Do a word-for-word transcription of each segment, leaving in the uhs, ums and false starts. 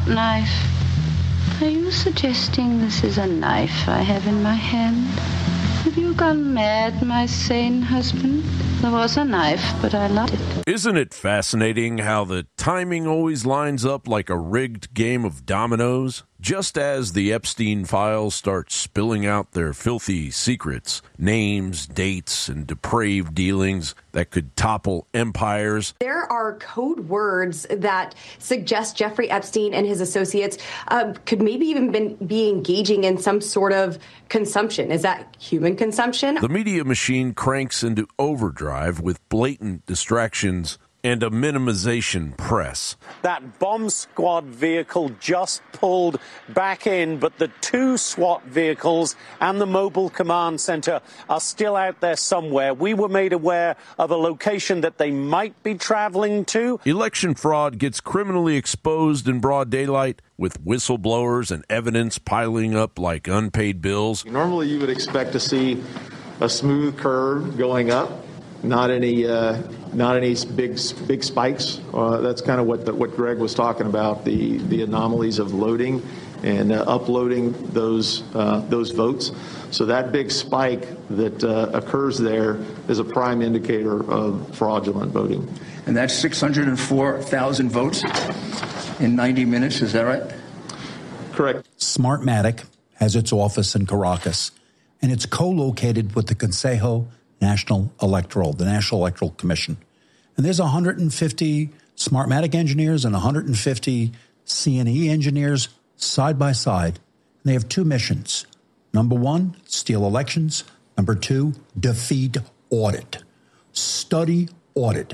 knife. Are you suggesting this is a knife I have in my hand? Have you gone mad, my sane husband? There was a knife, but I loved it. Isn't it fascinating how the timing always lines up like a rigged game of dominoes? Just as the Epstein files start spilling out their filthy secrets, names, dates, and depraved dealings that could topple empires. There are code words that suggest Jeffrey Epstein and his associates uh, could maybe even been, be engaging in some sort of consumption. Is that human consumption? The media machine cranks into overdrive with blatant distractions and a minimization press. That bomb squad vehicle just pulled back in, but the two SWAT vehicles and the mobile command center are still out there somewhere. We were made aware of a location that they might be traveling to. Election fraud gets criminally exposed in broad daylight, with whistleblowers and evidence piling up like unpaid bills. Normally you would expect to see a smooth curve going up, not any uh, not any big big spikes. Uh, that's kind of what the, what Greg was talking about, the the anomalies of loading and uh, uploading those uh, those votes. So that big spike that uh, occurs there is a prime indicator of fraudulent voting. And that's six hundred four thousand votes in ninety minutes, is that right? Correct. Smartmatic has its office in Caracas, and it's co-located with the Consejo National Electoral, the National Electoral Commission. And there's one hundred fifty Smartmatic engineers and one hundred fifty C N E engineers side by side. And they have two missions. Number one, steal elections. Number two, defeat audit. Study audit.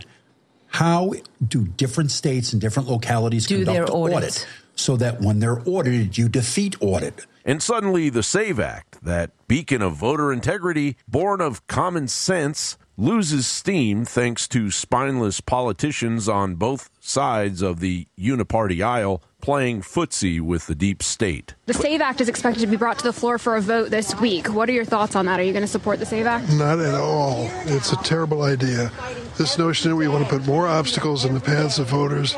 How do different states and different localities do conduct their audit? audit so that when they're audited, you defeat audit? And suddenly the SAVE Act, that beacon of voter integrity, born of common sense, loses steam thanks to spineless politicians on both sides of the uniparty aisle playing footsie with the deep state. The SAVE Act is expected to be brought to the floor for a vote this week. What are your thoughts on that? Are you going to support the SAVE Act? Not at all. It's a terrible idea. This notion that we want to put more obstacles in the paths of voters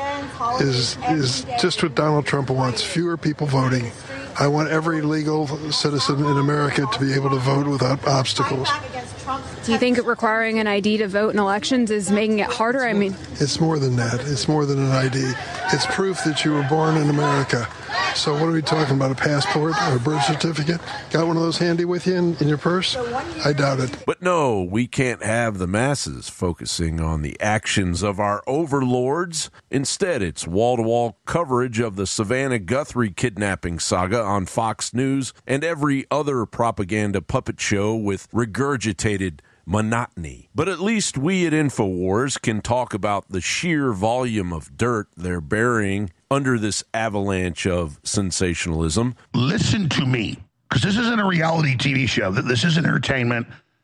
is is just what Donald Trump wants, fewer people voting. I want every legal citizen in America to be able to vote without obstacles. Do you think requiring an I D to vote in elections is making it harder? I mean, it's more than that. It's more than an I D. It's proof that you were born in America. So what are we talking about, a passport or a birth certificate? Got one of those handy with you in, in your purse? I doubt it. But no, we can't have the masses focusing on the actions of our overlords. Instead, it's wall-to-wall coverage of the Savannah Guthrie kidnapping saga on Fox News and every other propaganda puppet show with regurgitated monotony. But at least we at InfoWars can talk about the sheer volume of dirt they're burying under this avalanche of sensationalism. Listen to me, because this isn't a reality T V show. This is entertainment.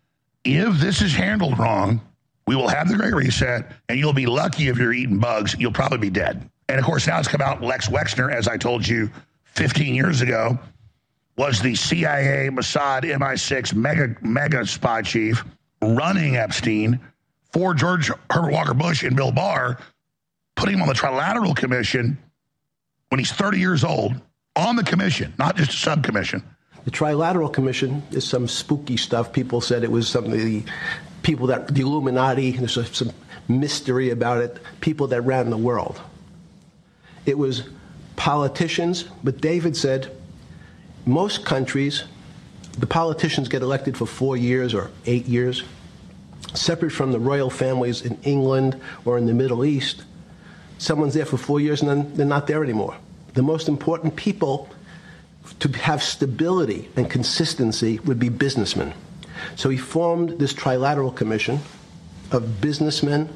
If this is handled wrong, we will have the Great Reset, and you'll be lucky if you're eating bugs. You'll probably be dead. And, of course, now it's come out Lex Wexner, as I told you fifteen years ago, was the C I A, Mossad, M I six mega, mega spy chief running Epstein for George Herbert Walker Bush and Bill Barr, putting him on the Trilateral Commission when he's thirty years old, on the commission, not just a subcommission. The Trilateral Commission is some spooky stuff. People said it was some of the people that, the Illuminati, there's some mystery about it, people that ran the world. It was politicians, but David said most countries, the politicians get elected for four years or eight years, separate from the royal families in England or in the Middle East. Someone's there for four years and then they're not there anymore. The most important people to have stability and consistency would be businessmen. So he formed this Trilateral Commission of businessmen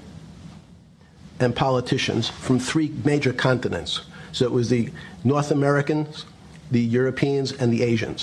and politicians from three major continents. So it was the North Americans, the Europeans, and the Asians.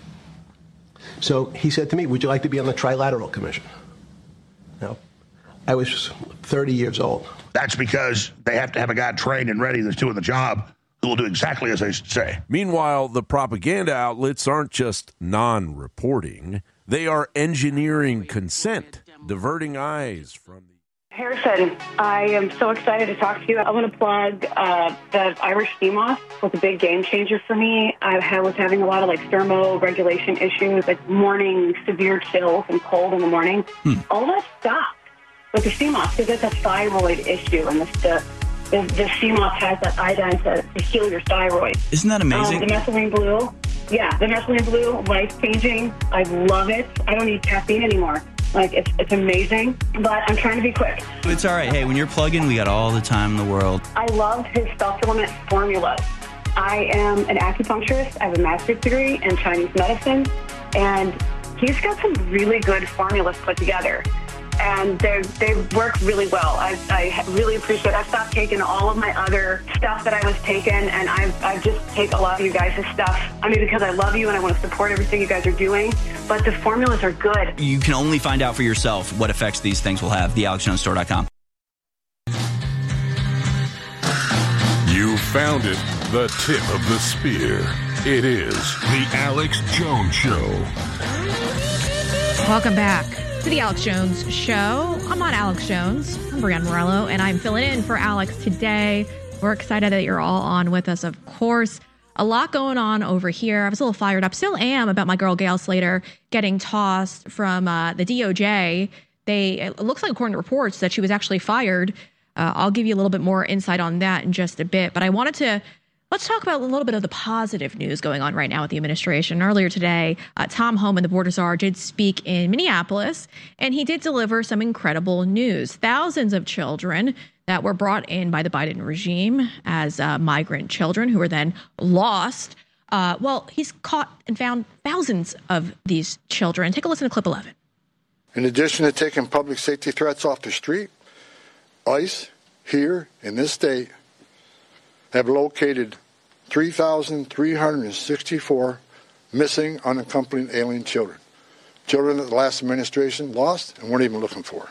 So he said to me, would you like to be on the Trilateral Commission? Now, I was thirty years old. That's because they have to have a guy trained and ready that's doing the job who will do exactly as they say. Meanwhile, the propaganda outlets aren't just non-reporting. They are engineering consent, diverting eyes from the... Harrison, I am so excited to talk to you. I want to plug uh, the Irish sea moth was a big game changer for me. I was having a lot of like thermoregulation issues, like morning severe chills and cold in the morning. Hmm. All that stopped with the sea moth because it's a thyroid issue, and the the, the sea moth has that iodine to, to heal your thyroid. Isn't that amazing? Um, the methylene blue, yeah, the methylene blue, life changing. I love it. I don't need caffeine anymore. Like, it's, it's amazing, but I'm trying to be quick. It's all right. Hey, when you're plugging, we got all the time in the world. I love his supplement formulas. I am an acupuncturist. I have a master's degree in Chinese medicine, and he's got some really good formulas put together, and they they work really well. I, I really appreciate it. I've stopped taking all of my other stuff that I was taking, and I've, I've just take a lot of you guys' stuff. I mean, because I love you and I want to support everything you guys are doing, but the formulas are good. You can only find out for yourself what effects these things will have. the alex jones store dot com. You found it, the tip of the spear. It is the Alex Jones Show. Welcome back to the Alex Jones Show. I'm not Alex Jones. I'm Brianna Morello, and I'm filling in for Alex today. We're excited that you're all on with us, of course. A lot going on over here. I was a little fired up, still am, about my girl Gail Slater getting tossed from uh, the D O J. They, it looks like, according to reports, that she was actually fired. Uh, I'll give you a little bit more insight on that in just a bit. But I wanted to, let's talk about a little bit of the positive news going on right now with the administration. Earlier today, uh, Tom Homan, the border czar, did speak in Minneapolis, and he did deliver some incredible news. Thousands of children that were brought in by the Biden regime as uh, migrant children who were then lost. Uh, well, he's caught and found thousands of these children. Take a listen to clip eleven. In addition to taking public safety threats off the street, ICE here in this state have located three thousand three hundred sixty-four missing unaccompanied alien children, children that the last administration lost and weren't even looking for.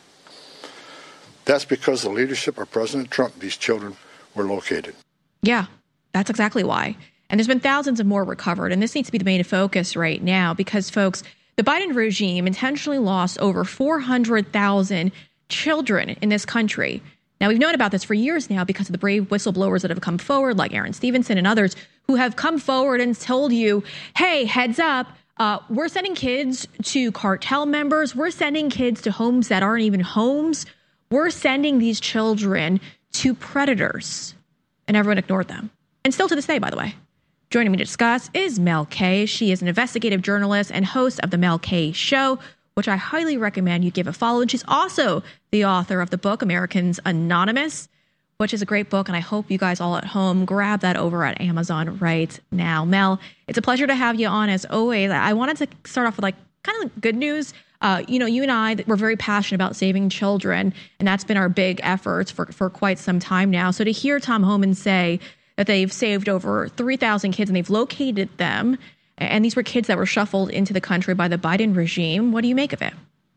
That's because of the leadership of President Trump, these children were located. Yeah, that's exactly why. And there's been thousands of more recovered. And this needs to be the main focus right now because, folks, the Biden regime intentionally lost over four hundred thousand children in this country. Now, we've known about this for years now because of the brave whistleblowers that have come forward, like Aaron Stevenson and others, who have come forward and told you, hey, heads up, uh, we're sending kids to cartel members. We're sending kids to homes that aren't even homes. We're sending these children to predators. And everyone ignored them. And still to this day, by the way. Joining me to discuss is Mel K. She is an investigative journalist and host of The Mel K Show, which I highly recommend you give a follow. And she's also the author of the book, Americans Anonymous, which is a great book. And I hope you guys all at home grab that over at Amazon right now. Mel, it's a pleasure to have you on as always. I wanted to start off with like kind of good news. Uh, you know, you and I, we're very passionate about saving children, and that's been our big efforts for, for quite some time now. So to hear Tom Homan say that they've saved over three thousand kids and they've located them, and these were kids that were shuffled into the country by the Biden regime, what do you make of it?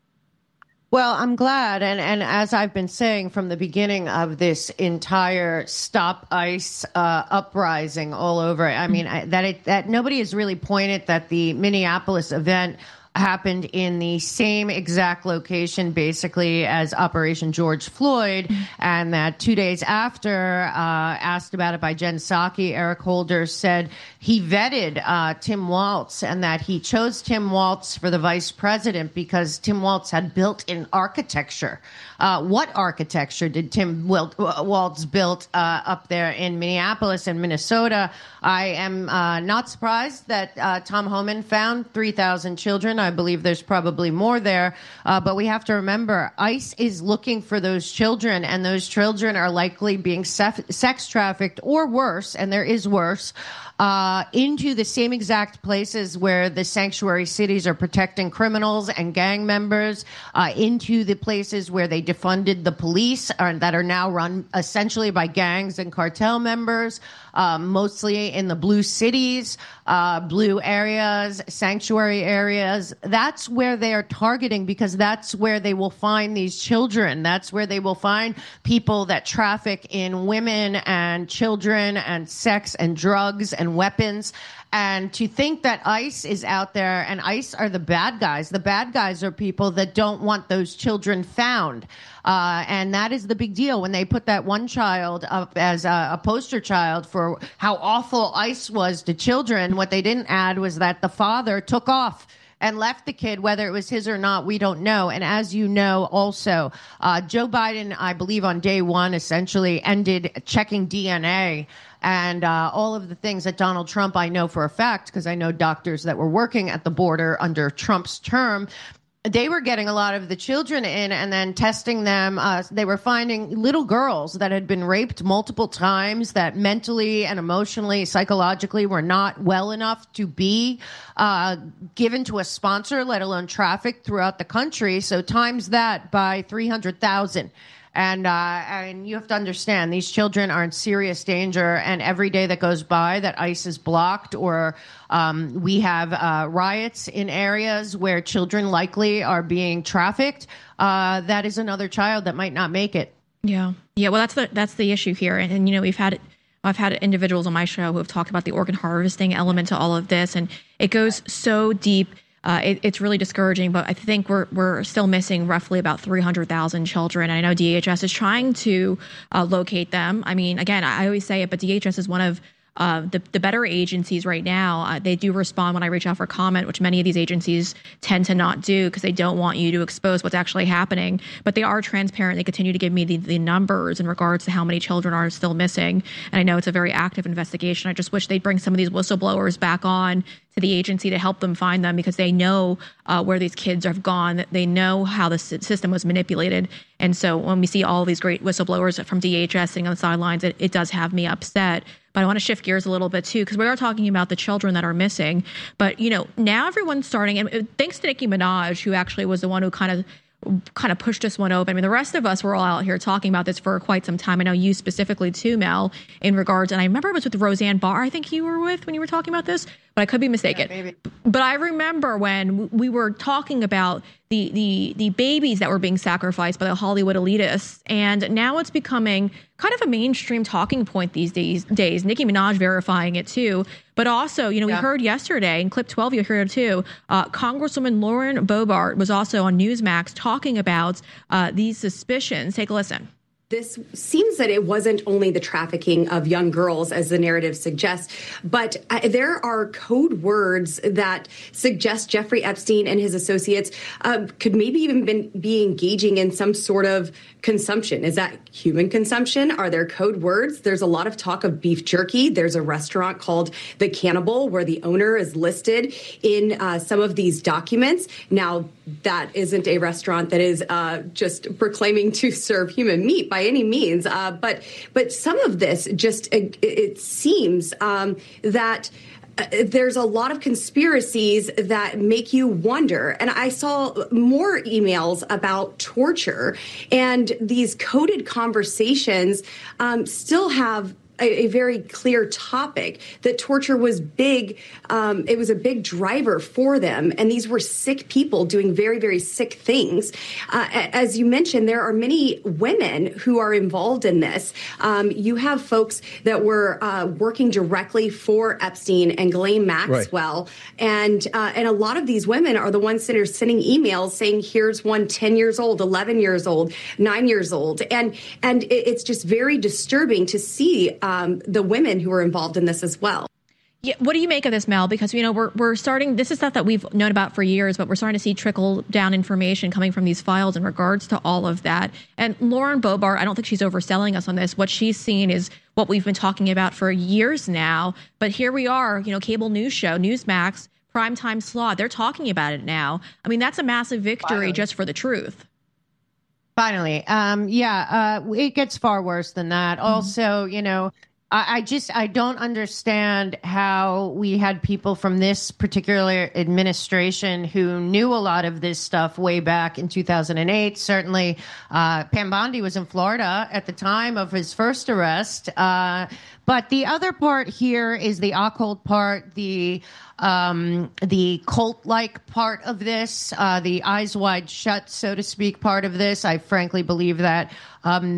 Well, I'm glad. And, and as I've been saying from the beginning of this entire Stop ICE uh, uprising all over, I mean, I, that it, that nobody has really pointed that the Minneapolis event happened in the same exact location, basically, as Operation George Floyd, and that two days after, uh, asked about it by Jen Psaki, Eric Holder said he vetted uh, Tim Walz and that he chose Tim Walz for the vice president because Tim Walz had built-in architecture. Uh, what architecture did Tim Walz build uh, up there in Minneapolis and Minnesota? I am uh, not surprised that uh, Tom Homan found three thousand children. I believe there's probably more there. Uh, but we have to remember, ICE is looking for those children, and those children are likely being sef- sex trafficked or worse, and there is worse, uh, into the same exact places where the sanctuary cities are protecting criminals and gang members, uh, into the places where they defunded the police uh, that are now run essentially by gangs and cartel members, uh, mostly in the blue cities, uh, blue areas, sanctuary areas. That's where they are targeting because that's where they will find these children. That's where they will find people that traffic in women and children and sex and drugs and and weapons. And to think that ICE is out there, and ICE are the bad guys. The bad guys are people that don't want those children found. Uh, and that is the big deal when they put that one child up as a, a poster child for how awful ICE was to children. What they didn't add was that the father took off and left the kid, whether it was his or not, we don't know. And as you know, also, uh, Joe Biden, I believe on day one, essentially ended checking D N A. And uh, all of the things that Donald Trump, I know for a fact, because I know doctors that were working at the border under Trump's term, they were getting a lot of the children in and then testing them. Uh, they were finding little girls that had been raped multiple times, that mentally and emotionally, psychologically were not well enough to be uh, given to a sponsor, let alone trafficked throughout the country. So times that by three hundred thousand. And uh, and you have to understand, these children are in serious danger. And every day that goes by that ICE is blocked, or um, we have uh, riots in areas where children likely are being trafficked, uh, that is another child that might not make it. Yeah. Yeah. Well, that's the that's the issue here. And, and you know, we've had I've had individuals on my show who have talked about the organ harvesting element to all of this. And it goes so deep. Uh, it, it's really discouraging, but I think we're we're still missing roughly about three hundred thousand children. And I know D H S is trying to uh, locate them. I mean, again, I always say it, but D H S is one of uh, the, the better agencies right now. Uh, they do respond when I reach out for comment, which many of these agencies tend to not do because they don't want you to expose what's actually happening. But they are transparent. They continue to give me the, the numbers in regards to how many children are still missing. And I know it's a very active investigation. I just wish they'd bring some of these whistleblowers back on to the agency to help them find them, because they know uh, where these kids have gone. They know how the system was manipulated. And so when we see all these great whistleblowers from D H S sitting on the sidelines, it, it does have me upset. But I want to shift gears a little bit, too, because we are talking about the children that are missing. But, you know, now everyone's starting, and thanks to Nicki Minaj, who actually was the one who kind of kind of pushed this one open. I mean, the rest of us were all out here talking about this for quite some time. I know you specifically too, Mel, in regards, and I remember it was with Roseanne Barr, I think you were with when you were talking about this, but I could be mistaken. Yeah, but I remember when we were talking about the, the, the babies that were being sacrificed by the Hollywood elitists, and now it's becoming kind of a mainstream talking point these days, days. Nicki Minaj verifying it too. But also, you know, we yeah. heard yesterday in clip twelve, you heard it too, uh, Congresswoman Lauren Boebert was also on Newsmax talking about uh, these suspicions. Take a listen. This seems that it wasn't only the trafficking of young girls, as the narrative suggests, but uh, there are code words that suggest Jeffrey Epstein and his associates uh, could maybe even been, be engaging in some sort of consumption. Is that human consumption? Are there code words? There's a lot of talk of beef jerky. There's a restaurant called The Cannibal where the owner is listed in uh, some of these documents. Now, that isn't a restaurant that is uh, just proclaiming to serve human meat by any means. Uh, but but some of this just, it, it seems um, that uh, there's a lot of conspiracies that make you wonder. And I saw more emails about torture, and these coded conversations um, still have a, a very clear topic that torture was big. Um, it was a big driver for them. And these were sick people doing very, very sick things. Uh, as you mentioned, there are many women who are involved in this. Um, you have folks that were uh, working directly for Epstein and Ghislaine Maxwell. Right. And, uh, and a lot of these women are the ones that are sending emails saying, here's one ten years old, eleven years old, nine years old. And, and it's just very disturbing to see Um, the women who are involved in this as well. Yeah, what do you make of this, Mel? Because, you know, we're we're starting, this is stuff that we've known about for years, but we're starting to see trickle down information coming from these files in regards to all of that. And Lauren Boebert, I don't think she's overselling us on this. What she's seen is what we've been talking about for years now. But here we are, you know, cable news show, Newsmax, primetime slot. They're talking about it now. I mean, that's a massive victory Finally. just for the truth. Finally. Um, yeah, uh, it gets far worse than that. Mm-hmm. Also, you know, I, I just I don't understand how we had people from this particular administration who knew a lot of this stuff way back in two thousand eight. Certainly, uh, Pam Bondi was in Florida at the time of his first arrest. Uh, but the other part here is the occult part, the Um, the cult-like part of this, uh, the eyes wide shut, so to speak, part of this. I frankly believe that um,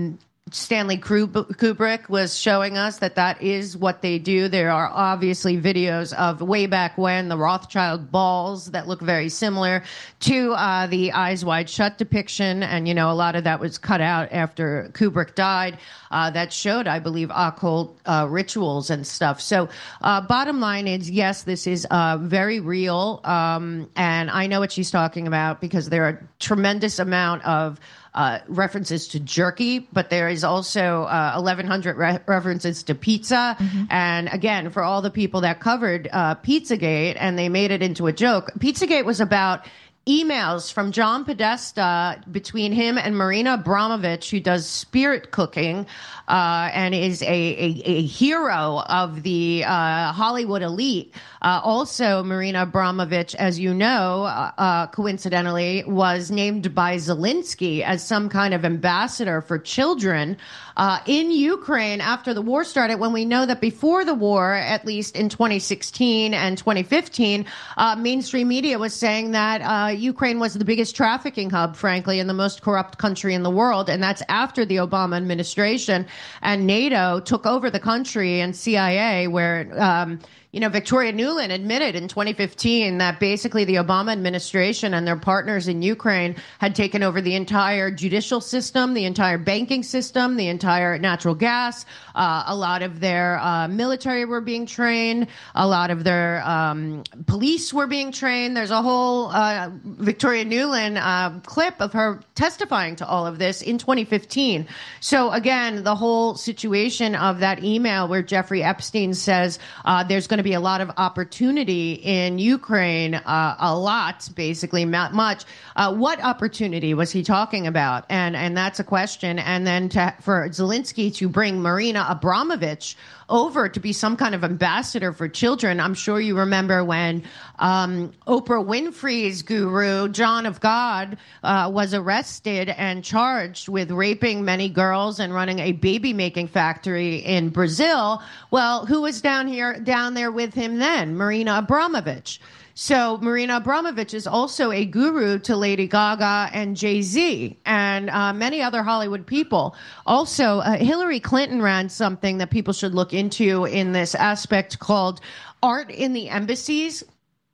Stanley Kubrick was showing us that that is what they do. There are obviously videos of way back when, the Rothschild balls that look very similar to uh, the Eyes Wide Shut depiction. And, you know, a lot of that was cut out after Kubrick died. Uh, that showed, I believe, occult uh, rituals and stuff. So uh, bottom line is, yes, this is uh, very real. Um, and I know what she's talking about because there are a tremendous amount of Uh, references to jerky, but there is also uh, eleven hundred re- references to pizza. Mm-hmm. And again, for all the people that covered uh, Pizzagate and they made it into a joke, Pizzagate was about emails from John Podesta between him and Marina Abramovich, who does spirit cooking uh, and is a, a, a hero of the uh, Hollywood elite. Uh, also, Marina Abramovich, as you know, uh, uh, coincidentally, was named by Zelensky as some kind of ambassador for children uh, in Ukraine after the war started, when we know that before the war, at least in twenty sixteen and twenty fifteen, uh, mainstream media was saying that uh, Ukraine was the biggest trafficking hub, frankly, and the most corrupt country in the world. And that's after the Obama administration and NATO took over the country, and C I A, where um, you know, Victoria Nuland admitted in twenty fifteen that basically the Obama administration and their partners in Ukraine had taken over the entire judicial system, the entire banking system, the entire natural gas. Uh, a lot of their uh, military were being trained. A lot of their um, police were being trained. There's a whole uh, Victoria Nuland uh, clip of her testifying to all of this in twenty fifteen. So again, the whole situation of that email where Jeffrey Epstein says uh, there's going to be a lot of opportunity in Ukraine, uh, a lot, basically, not much. Uh, what opportunity was he talking about? And and that's a question. And then to, for Zelensky to bring Marina Abramovich over to be some kind of ambassador for children. I'm sure you remember when um, Oprah Winfrey's guru, John of God, uh, was arrested and charged with raping many girls and running a baby-making factory in Brazil. Well, who was down here, down there with him then? Marina Abramovich. So Marina Abramovich is also a guru to Lady Gaga and Jay-Z and uh, many other Hollywood people. Also, uh, Hillary Clinton ran something that people should look into in this aspect called Art in the Embassies.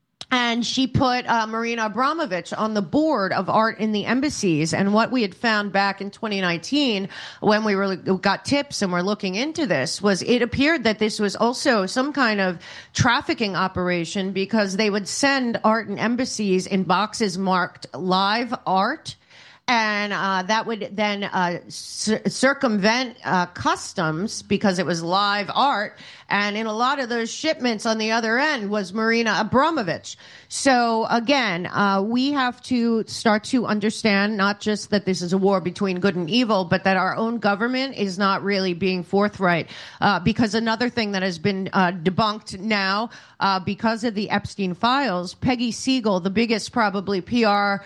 And she put uh, Marina Abramovich on the board of Art in the Embassies. And what we had found back in twenty nineteen, when we were got tips and were looking into this, was it appeared that this was also some kind of trafficking operation, because they would send Art in Embassies in boxes marked live art. And uh, that would then uh, cir- circumvent uh, customs because it was live art. And in a lot of those shipments on the other end was Marina Abramovich. So, again, uh, we have to start to understand not just that this is a war between good and evil, but that our own government is not really being forthright. Uh, because another thing that has been uh, debunked now uh, because of the Epstein files, Peggy Siegel, the biggest probably P R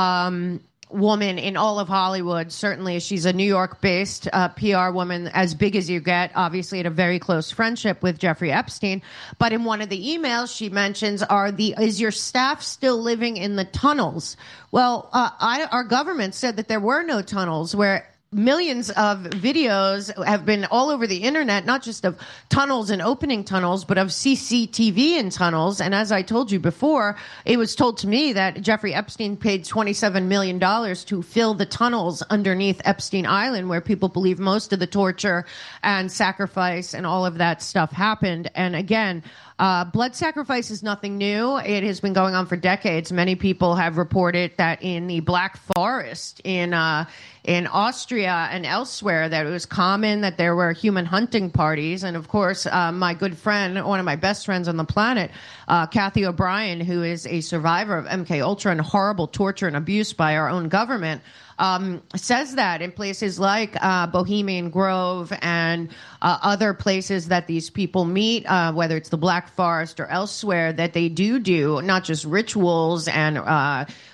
um woman in all of Hollywood. Certainly, she's a New York-based uh, P R woman, as big as you get, obviously had a very close friendship with Jeffrey Epstein. But in one of the emails she mentions, are the is your staff still living in the tunnels? Well, uh, I, our government said that there were no tunnels, where millions of videos have been all over the internet, not just of tunnels and opening tunnels, but of C C T V in tunnels. And as I told you before, it was told to me that Jeffrey Epstein paid twenty-seven million dollars to fill the tunnels underneath Epstein Island, where people believe most of the torture and sacrifice and all of that stuff happened. And again, Uh, blood sacrifice is nothing new. It has been going on for decades. Many people have reported that in the Black Forest in uh, in Austria and elsewhere, that it was common that there were human hunting parties. And of course, uh, my good friend, one of my best friends on the planet, uh, Kathy O'Brien, who is a survivor of M K Ultra and horrible torture and abuse by our own government, Um, says that in places like uh, Bohemian Grove and uh, other places that these people meet, uh, whether it's the Black Forest or elsewhere, that they do do not just rituals and uh,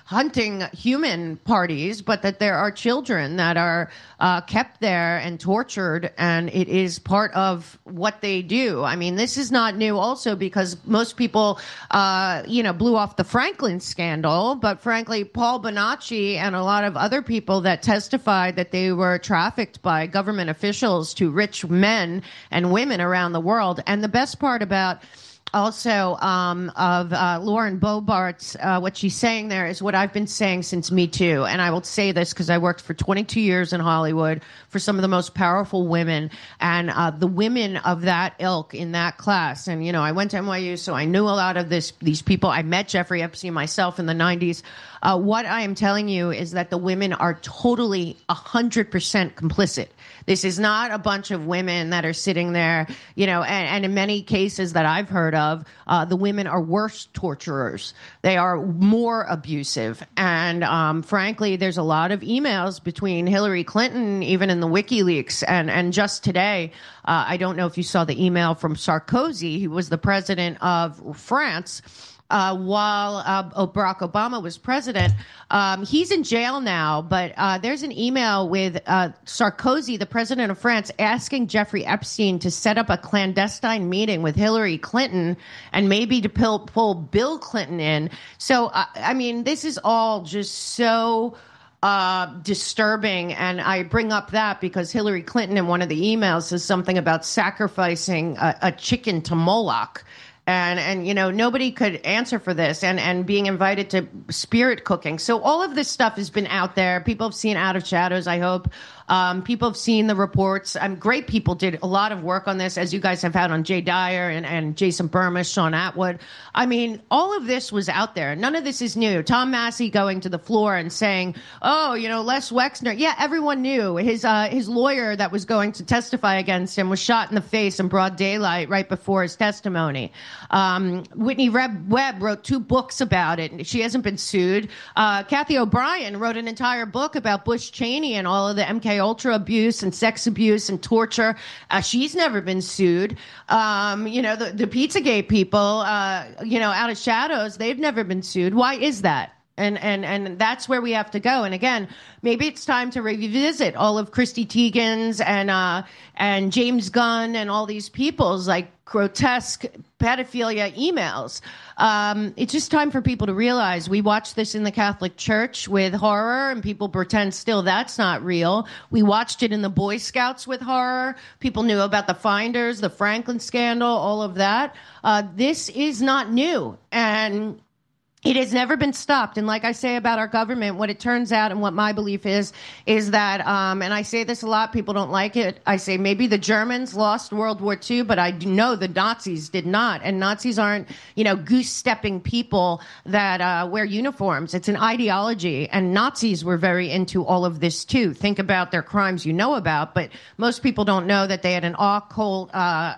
hunting human parties, but that there are children that are uh, kept there and tortured, and it is part of what they do. I mean, this is not new also because most people, uh, you know, blew off the Franklin scandal, but frankly, Paul Bonacci and a lot of other people that testified that they were trafficked by government officials to rich men and women around the world. And the best part about also um, of uh, Lauren Boebert's, uh, what she's saying there is what I've been saying since Me Too. And I will say this because I worked for twenty-two years in Hollywood for some of the most powerful women. And uh, the women of that ilk in that class, and, you know, I went to N Y U, so I knew a lot of this. These people. I met Jeffrey Epstein myself in the nineties. Uh, what I am telling you is that the women are totally one hundred percent complicit. This is not a bunch of women that are sitting there, you know, and, and in many cases that I've heard of, uh, the women are worse torturers. They are more abusive. And um, frankly, there's a lot of emails between Hillary Clinton, even in the WikiLeaks, and, and just today, uh, I don't know if you saw the email from Sarkozy, who was the president of France, Uh, while uh, Barack Obama was president. Um, he's in jail now, but uh, there's an email with uh, Sarkozy, the president of France, asking Jeffrey Epstein to set up a clandestine meeting with Hillary Clinton and maybe to pull, pull Bill Clinton in. So, uh, I mean, this is all just so uh, disturbing. And I bring up that because Hillary Clinton in one of the emails says something about sacrificing a, a chicken to Moloch. And, and you know, nobody could answer for this, and, and being invited to spirit cooking. So all of this stuff has been out there. People have seen Out of Shadows, I hope. Um, people have seen the reports. Um, great people did a lot of work on this, as you guys have had on Jay Dyer and, and Jason Burmis, Sean Atwood. I mean, all of this was out there. None of this is new. Tom Massey going to the floor and saying, oh, you know, Les Wexner. Yeah, everyone knew. His, uh, his lawyer that was going to testify against him was shot in the face in broad daylight right before his testimony. Um, Whitney Webb wrote two books about it. She hasn't been sued. Uh, Kathy O'Brien wrote an entire book about Bush Cheney and all of the M K Ultra abuse and sex abuse and torture. Uh, she's never been sued. Um, you know, the, the Pizzagate people, uh, you know, Out of Shadows, they've never been sued. Why is that? And, and, and that's where we have to go. And again, maybe it's time to revisit all of Christy Teigen's and, uh, and James Gunn and all these people's like grotesque pedophilia emails. Um, it's just time for people to realize we watched this in the Catholic Church with horror, and people pretend still that's not real. We watched it in the Boy Scouts with horror. People knew about the Finders, the Franklin scandal, all of that. Uh, this is not new. And it has never been stopped. And like I say about our government, what it turns out and what my belief is, is that, um, and I say this a lot, people don't like it. I say maybe the Germans lost World War Two, but I do know the Nazis did not. And Nazis aren't, you know, goose-stepping people that uh, wear uniforms. It's an ideology. And Nazis were very into all of this, too. Think about their crimes you know about. But most people don't know that they had an occult uh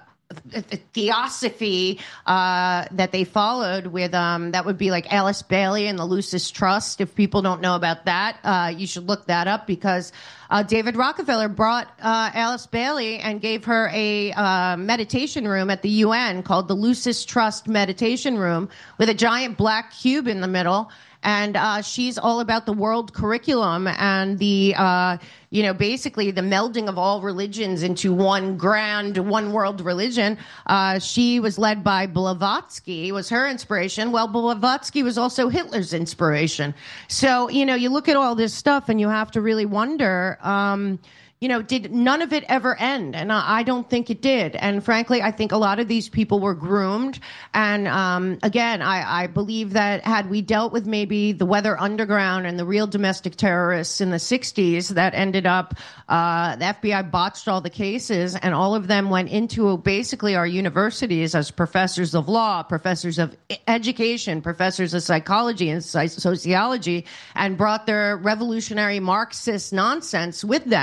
theosophy uh, that they followed with, um, that would be like Alice Bailey and the Lucis Trust. If people don't know about that, uh, you should look that up because uh, David Rockefeller brought uh, Alice Bailey and gave her a uh, meditation room at the U N called the Lucis Trust Meditation Room with a giant black cube in the middle. And uh, she's all about the world curriculum and the, uh, you know, basically the melding of all religions into one grand, one world religion. Uh, she was led by Blavatsky, was her inspiration. Well, Blavatsky was also Hitler's inspiration. So, you know, you look at all this stuff and you have to really wonder, um, you know, did none of it ever end? And I don't think it did. And frankly, I think a lot of these people were groomed. And um, again, I, I believe that had we dealt with maybe the Weather Underground and the real domestic terrorists in the sixties that ended up, uh, the F B I botched all the cases and all of them went into basically our universities as professors of law, professors of education, professors of psychology and sociology, and brought their revolutionary Marxist nonsense with them.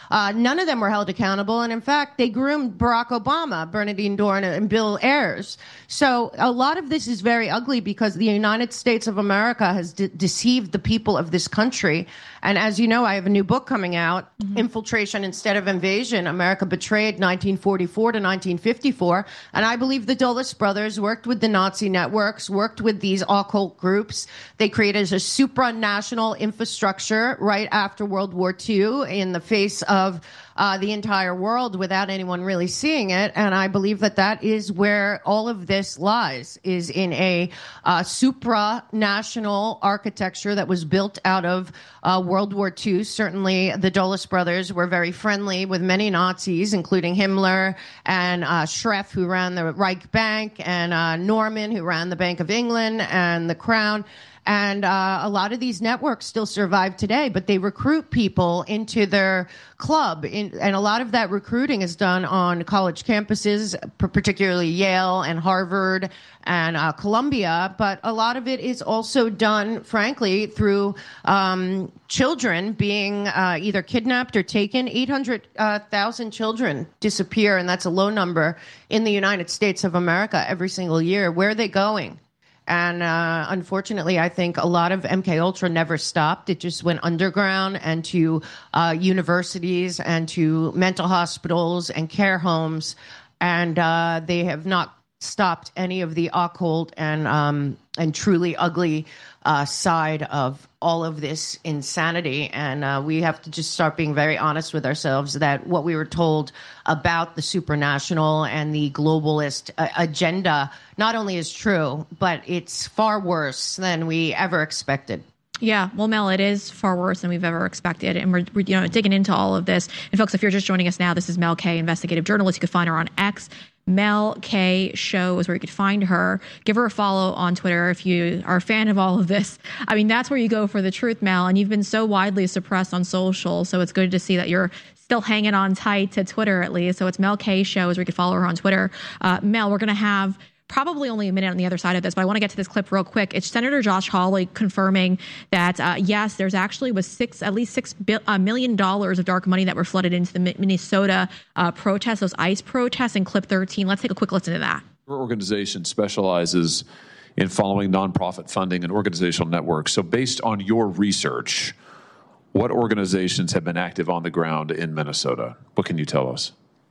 Uh, none of them were held accountable. And in fact, they groomed Barack Obama, Bernardine Dohrn, and Bill Ayers. So a lot of this is very ugly because the United States of America has de- deceived the people of this country. And as you know, I have a new book coming out, mm-hmm. Infiltration Instead of Invasion, America Betrayed nineteen forty-four to nineteen fifty-four. And I believe the Dulles brothers worked with the Nazi networks, worked with these occult groups. They created a supranational infrastructure right after World War Two in the face of uh, the entire world without anyone really seeing it. And I believe that that is where all of this lies, is in a uh, supranational architecture that was built out of uh, World War Two. Certainly the Dulles brothers were very friendly with many Nazis, including Himmler and uh, Schreff, who ran the Reich Bank, and uh, Norman, who ran the Bank of England and the Crown. And uh, a lot of these networks still survive today, but they recruit people into their club. In, and a lot of that recruiting is done on college campuses, particularly Yale and Harvard and uh, Columbia. But a lot of it is also done, frankly, through um, children being uh, either kidnapped or taken. eight hundred thousand children disappear, and that's a low number, in the United States of America every single year. Where are they going? And uh, unfortunately, I think a lot of M K Ultra never stopped. It just went underground and to uh, universities and to mental hospitals and care homes. And uh, they have not stopped any of the occult and um, and truly ugly uh, side of all of this insanity. And uh, we have to just start being very honest with ourselves that what we were told about the supranational and the globalist uh, agenda not only is true, but it's far worse than we ever expected. Yeah, well, Mel, it is far worse than we've ever expected, and we're, we're you know digging into all of this. And folks, if you're just joining us now, this is Mel K, investigative journalist. You can find her on X. Mel K Show is where you could find her. Give her a follow on Twitter if you are a fan of all of this. I mean, that's where you go for the truth, Mel. And you've been so widely suppressed on social, so it's good to see that you're still hanging on tight to Twitter at least. So it's Mel K Show is where you can follow her on Twitter. Uh, Mel, we're going to have probably only a minute on the other side of this, but I want to get to this clip real quick. It's Senator Josh Hawley confirming that, uh, yes, there's actually was six, at least six bi- uh, million dollars of dark money that were flooded into the Minnesota uh, protests, those ICE protests in clip thirteen. Let's take a quick listen to that. Your organization specializes in following nonprofit funding and organizational networks. So based on your research, what organizations have been active on the ground in Minnesota? What can you tell us?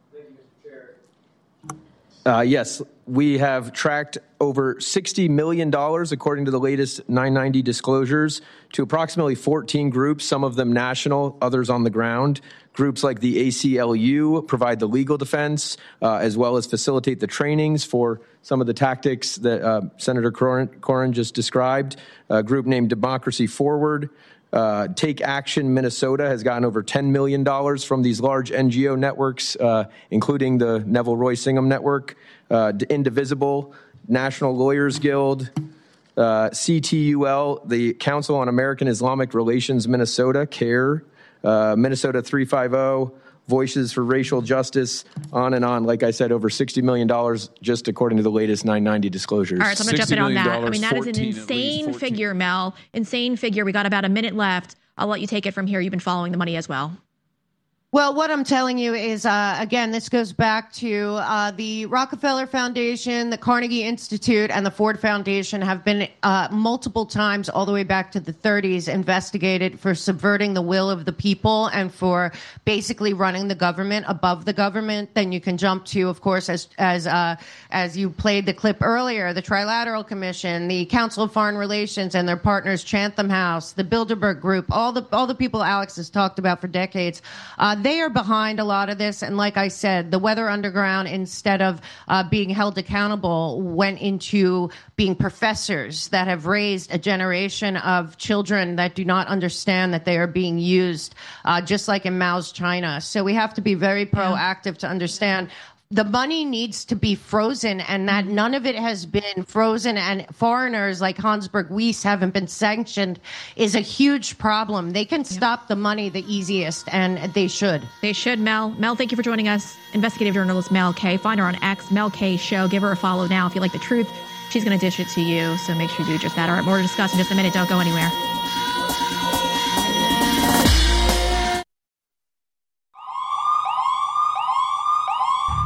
Uh, yes, we have tracked over sixty million dollars, according to the latest nine ninety disclosures, to approximately fourteen groups, some of them national, others on the ground. Groups like the A C L U provide the legal defense, uh, as well as facilitate the trainings for some of the tactics that uh, Senator Corrin just described. A group named Democracy Forward. Uh, Take Action Minnesota has gotten over ten million dollars from these large N G O networks, uh, including the Neville Roy Singham Network, uh, Indivisible, National Lawyers Guild, uh, C T U L, the Council on American Islamic Relations Minnesota, CARE, uh, Minnesota three fifty, Voices for Racial Justice, on and on. Like I said, over sixty million dollars just according to the latest nine ninety disclosures. All right, so I'm going to jump in on that. I mean, that is an insane figure, Mel. Insane figure. We got about a minute left. I'll let you take it from here. You've been following the money as well. Well, what I'm telling you is, uh, again, this goes back to uh, the Rockefeller Foundation, the Carnegie Institute, and the Ford Foundation have been uh, multiple times, all the way back to the thirties, investigated for subverting the will of the people and for basically running the government above the government. Then you can jump to, of course, as as uh, as you played the clip earlier, the Trilateral Commission, the Council of Foreign Relations and their partners, Chatham House, the Bilderberg Group, all the all the people Alex has talked about for decades. Uh, They are behind a lot of this. And like I said, the Weather Underground, instead of uh, being held accountable, went into being professors that have raised a generation of children that do not understand that they are being used, uh, just like in Mao's China. So we have to be very proactive to understand the money needs to be frozen, and that none of it has been frozen, and foreigners like Hansberg Weiss haven't been sanctioned is a huge problem. They can stop the money the easiest, and they should. They should, Mel. Mel, thank you for joining us. Investigative journalist Mel K. Find her on X, Mel K Show. Give her a follow now if you like the truth. She's going to dish it to you, so make sure you do just that. All right, more to discuss in just a minute. Don't go anywhere.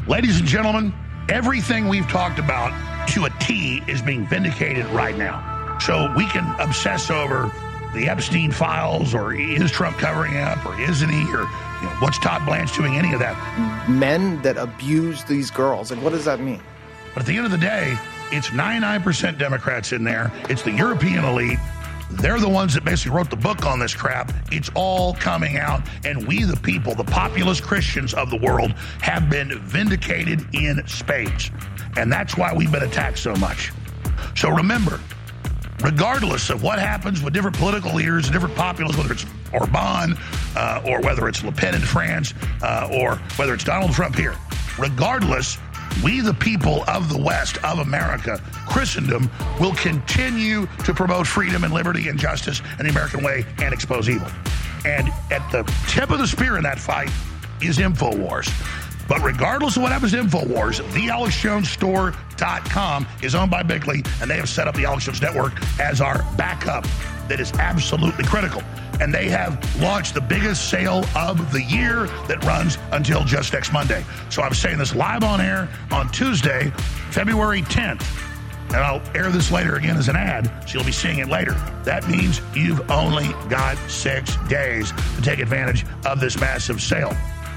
Ladies and gentlemen, everything we've talked about to a T is being vindicated right now. So we can obsess over the Epstein files, or is Trump covering up, or isn't he, or you know, what's Todd Blanche doing, any of that. Men that abuse these girls, and what does that mean? But at the end of the day, it's ninety-nine percent Democrats in there. It's the European elite. They're the ones that basically wrote the book on this crap. It's all coming out, and we, the people, the populist Christians of the world, have been vindicated in spades. And that's why we've been attacked so much. So remember, regardless of what happens with different political leaders and different populists, whether it's Orban uh, or whether it's Le Pen in France uh, or whether it's Donald Trump here, regardless, we, the people of the West, of America, Christendom, will continue to promote freedom and liberty and justice and the American way and expose evil. And at the tip of the spear in that fight is InfoWars. But regardless of what happens to InfoWars, the alex jones store dot com is owned by Bickley, and they have set up the Alex Jones Network as our backup that is absolutely critical. And they have launched the biggest sale of the year that runs until just next Monday. So I'm saying this live on air on Tuesday, February tenth. And I'll air this later again as an ad, so you'll be seeing it later. That means you've only got six days to take advantage of this massive sale.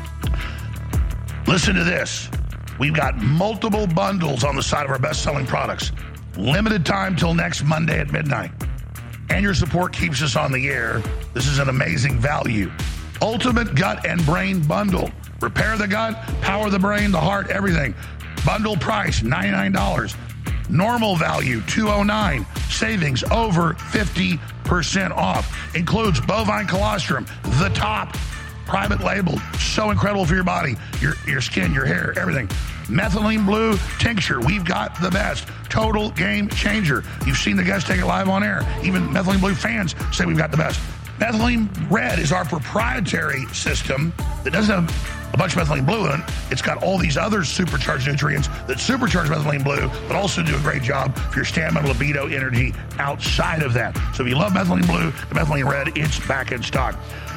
Listen to this. We've got multiple bundles on the side of our best-selling products. Limited time till next Monday at midnight. And your support keeps us on the air. This is an amazing value. Ultimate Gut and Brain Bundle. Repair the gut, power the brain, the heart, everything. Bundle price, ninety-nine dollars. Normal value, two hundred nine dollars. Savings over fifty percent off. Includes bovine colostrum, the top. Private label, so incredible for your body, your your skin, your hair, everything. Methylene Blue Tincture, we've got the best. Total game changer. You've seen the guests take it live on air. Even Methylene Blue fans say we've got the best. Methylene Red is our proprietary system that doesn't have a bunch of methylene blue in it. It's got all these other supercharged nutrients that supercharge methylene blue, but also do a great job for your stamina, libido, energy outside of that. So if you love methylene blue and methylene red, it's back in stock.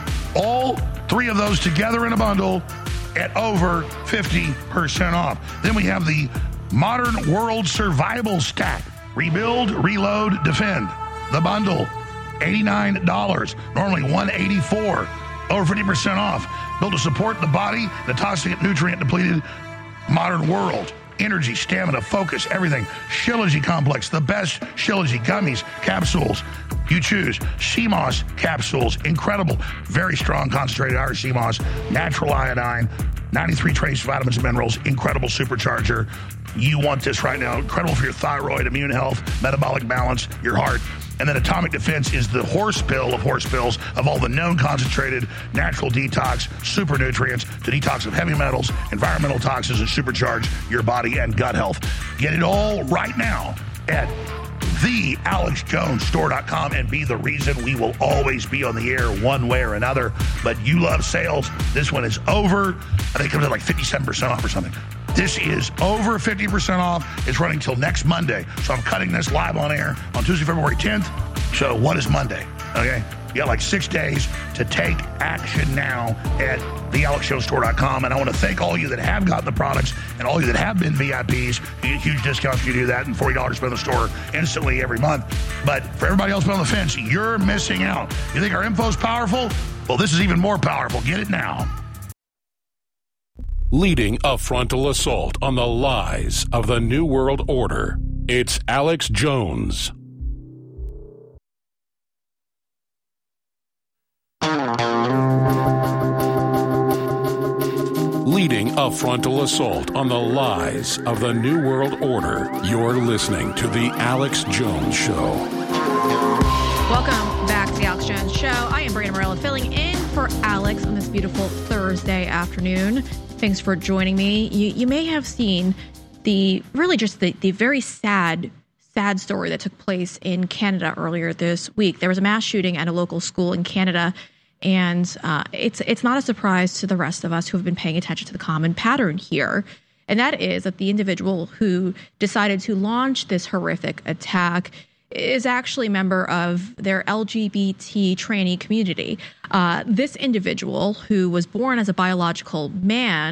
All three of those together in a bundle at over fifty percent off. Then we have the Modern World Survival Stack. Rebuild, Reload, Defend. The bundle, eighty-nine dollars. Normally one hundred eighty-four dollars. Over fifty percent off. Built to support the body, the toxic, nutrient-depleted modern world. Energy, stamina, focus, everything. Shilajit Complex, the best Shilajit gummies, capsules. You choose. C M O S capsules, incredible. Very strong concentrated Irish C M O S. Natural iodine, ninety-three trace vitamins and minerals, incredible supercharger. You want this right now. Incredible for your thyroid, immune health, metabolic balance, your heart. And then Atomic Defense is the horse pill of horse pills of all the known concentrated natural detox, super nutrients to detox of heavy metals, environmental toxins, and supercharge your body and gut health. Get it all right now at the alex jones store dot com and be the reason we will always be on the air one way or another. But you love sales. This one is over. I think it comes at like fifty-seven percent off or something. This is over fifty percent off. It's running till next Monday. So I'm cutting this live on air on Tuesday, February tenth. So what is Monday? Okay. You got like six days to take action now at the alex jones store dot com. And I want to thank all of you that have gotten the products and all of you that have been V I Ps. You get huge discounts if you do that, and forty dollars spent in the store instantly every month. But for everybody else on the fence, you're missing out. You think our info is powerful? Well, this is even more powerful. Get it now. Leading a frontal assault on the lies of the New World Order, it's Alex Jones. Leading a frontal assault on the lies of the New World Order, you're listening to The Alex Jones Show. Welcome back to The Alex Jones Show. I am Brandon Morella, filling in for Alex on this beautiful Thursday afternoon. Thanks for joining me. You, you may have seen the really just the, the very sad, sad story that took place in Canada earlier this week. There was a mass shooting at a local school in Canada, and uh, it's it's not a surprise to the rest of us who have been paying attention to the common pattern here. And that is that the individual who decided to launch this horrific attack is actually a member of their L G B T trainee community. Uh, this individual, who was born as a biological man,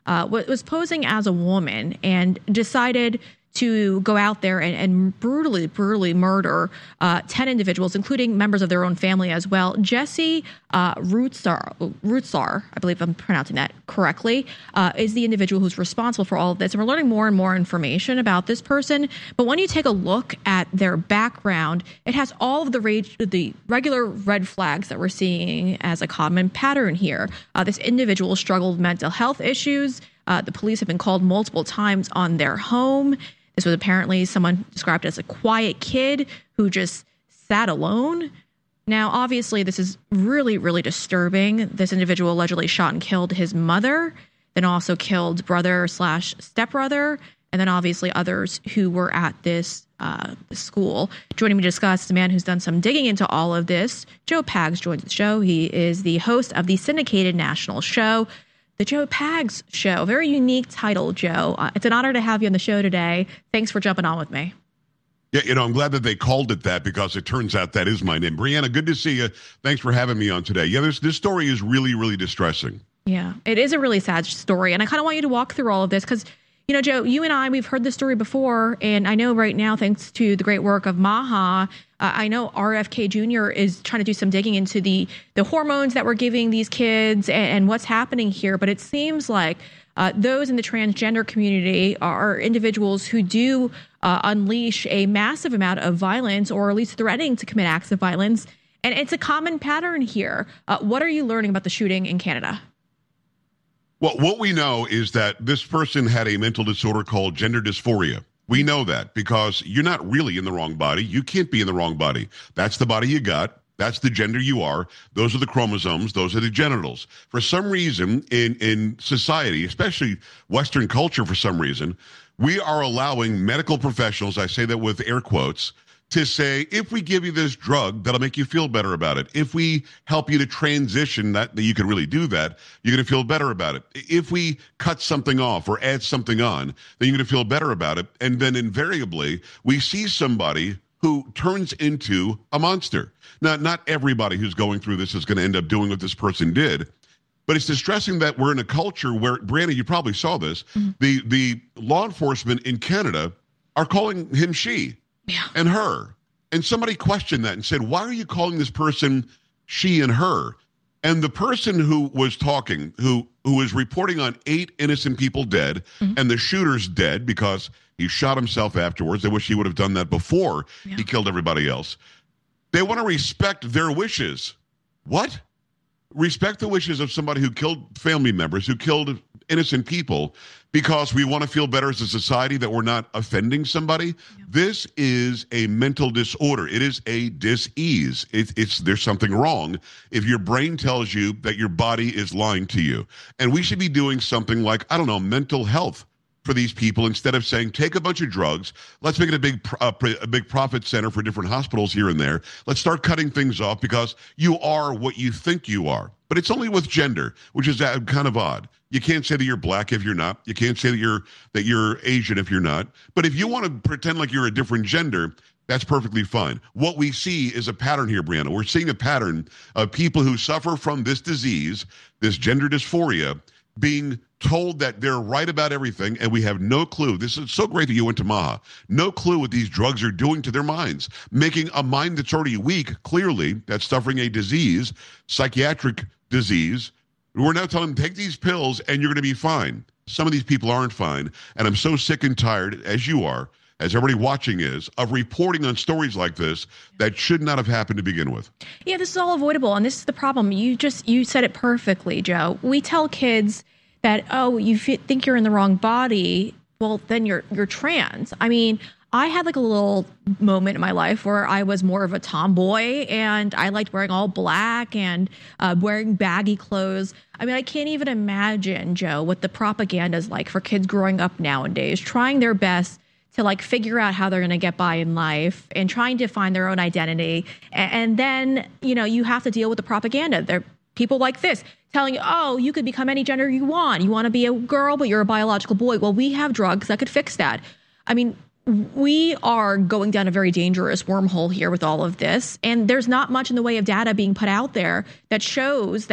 uh, was posing as a woman and decided to go out there and, and brutally, brutally murder uh, ten individuals, including members of their own family as well. Jesse uh, Rutsar, Rutsar, I believe I'm pronouncing that correctly, uh, is the individual who's responsible for all of this. And we're learning more and more information about this person. But when you take a look at their background, it has all of the, rage, the regular red flags that we're seeing as a common pattern here. Uh, this individual struggled with mental health issues. Uh, the police have been called multiple times on their home. This was apparently someone described as a quiet kid who just sat alone. Now, obviously, this is really, really disturbing. This individual allegedly shot and killed his mother, then also killed brother slash stepbrother, and then obviously others who were at this uh, school. Joining me to discuss the man who's done some digging into all of this, Joe Pags joins the show. He is the host of the syndicated national show, The Joe Pags Show. Very unique title, Joe. Uh, it's an honor to have you on the show today. Thanks for jumping on with me. Yeah, you know, I'm glad that they called it that because it turns out that is my name. Brianna, good to see you. Thanks for having me on today. Yeah, this, this story is really, really distressing. Yeah, it is a really sad story. And I kind of want you to walk through all of this because, you know, Joe, you and I, we've heard this story before. And I know right now, thanks to the great work of Maha, Uh, I know R F K Junior is trying to do some digging into the the hormones that we're giving these kids and, and what's happening here. But it seems like uh, those in the transgender community are individuals who do uh, unleash a massive amount of violence, or at least threatening to commit acts of violence. And it's a common pattern here. Uh, what are you learning about the shooting in Canada? Well, what we know is that this person had a mental disorder called gender dysphoria. We know that because you're not really in the wrong body. You can't be in the wrong body. That's the body you got. That's the gender you are. Those are the chromosomes. Those are the genitals. For some reason in, in society, especially Western culture, for some reason, we are allowing medical professionals, I say that with air quotes, to say, if we give you this drug, that'll make you feel better about it. If we help you to transition that, that you can really do that, you're going to feel better about it. If we cut something off or add something on, then you're going to feel better about it. And then invariably, we see somebody who turns into a monster. Now, not everybody who's going through this is going to end up doing what this person did. But it's distressing that we're in a culture where, Brandon, you probably saw this, mm-hmm. the, the law enforcement in Canada are calling him she. Yeah. And her. And somebody questioned that and said, why are you calling this person she and her? And the person who was talking, who who was reporting on eight innocent people dead, mm-hmm. and the shooter's dead because he shot himself afterwards. They wish he would have done that before yeah. he killed everybody else. They want to respect their wishes. What? Respect the wishes of somebody who killed family members, who killed innocent people, because we want to feel better as a society that we're not offending somebody. Yeah. This is a mental disorder. It is a dis-ease. It, it's there's something wrong if your brain tells you that your body is lying to you. And we should be doing something like, I don't know, mental health for these people instead of saying, take a bunch of drugs. Let's make it a big, uh, a big profit center for different hospitals here and there. Let's start cutting things off because you are what you think you are. But it's only with gender, which is kind of odd. You can't say that you're black if you're not. You can't say that you're that you're Asian if you're not. But if you want to pretend like you're a different gender, that's perfectly fine. What we see is a pattern here, Brianna. We're seeing a pattern of people who suffer from this disease, this gender dysphoria, being told that they're right about everything, and we have no clue. This is so great that you went to Maha. No clue what these drugs are doing to their minds, making a mind that's already weak, clearly, that's suffering a disease, psychiatric disease. We're now telling them, take these pills and you're going to be fine. Some of these people aren't fine, and I'm so sick and tired, as you are, as everybody watching is, of reporting on stories like this that should not have happened to begin with. Yeah, this is all avoidable, and this is the problem. You just, you said it perfectly, Joe. We tell kids that, oh, you f- think you're in the wrong body, well, then you're you're trans. I mean, I had like a little moment in my life where I was more of a tomboy and I liked wearing all black and uh, wearing baggy clothes. I mean, I can't even imagine, Joe, what the propaganda is like for kids growing up nowadays, trying their best to like figure out how they're going to get by in life and trying to find their own identity. And, and then, you know, you have to deal with the propaganda. There are people like this telling you, oh, you could become any gender you want. You want to be a girl, but you're a biological boy. Well, we have drugs that could fix that. I mean, we are going down a very dangerous wormhole here with all of this. And there's not much in the way of data being put out there that shows that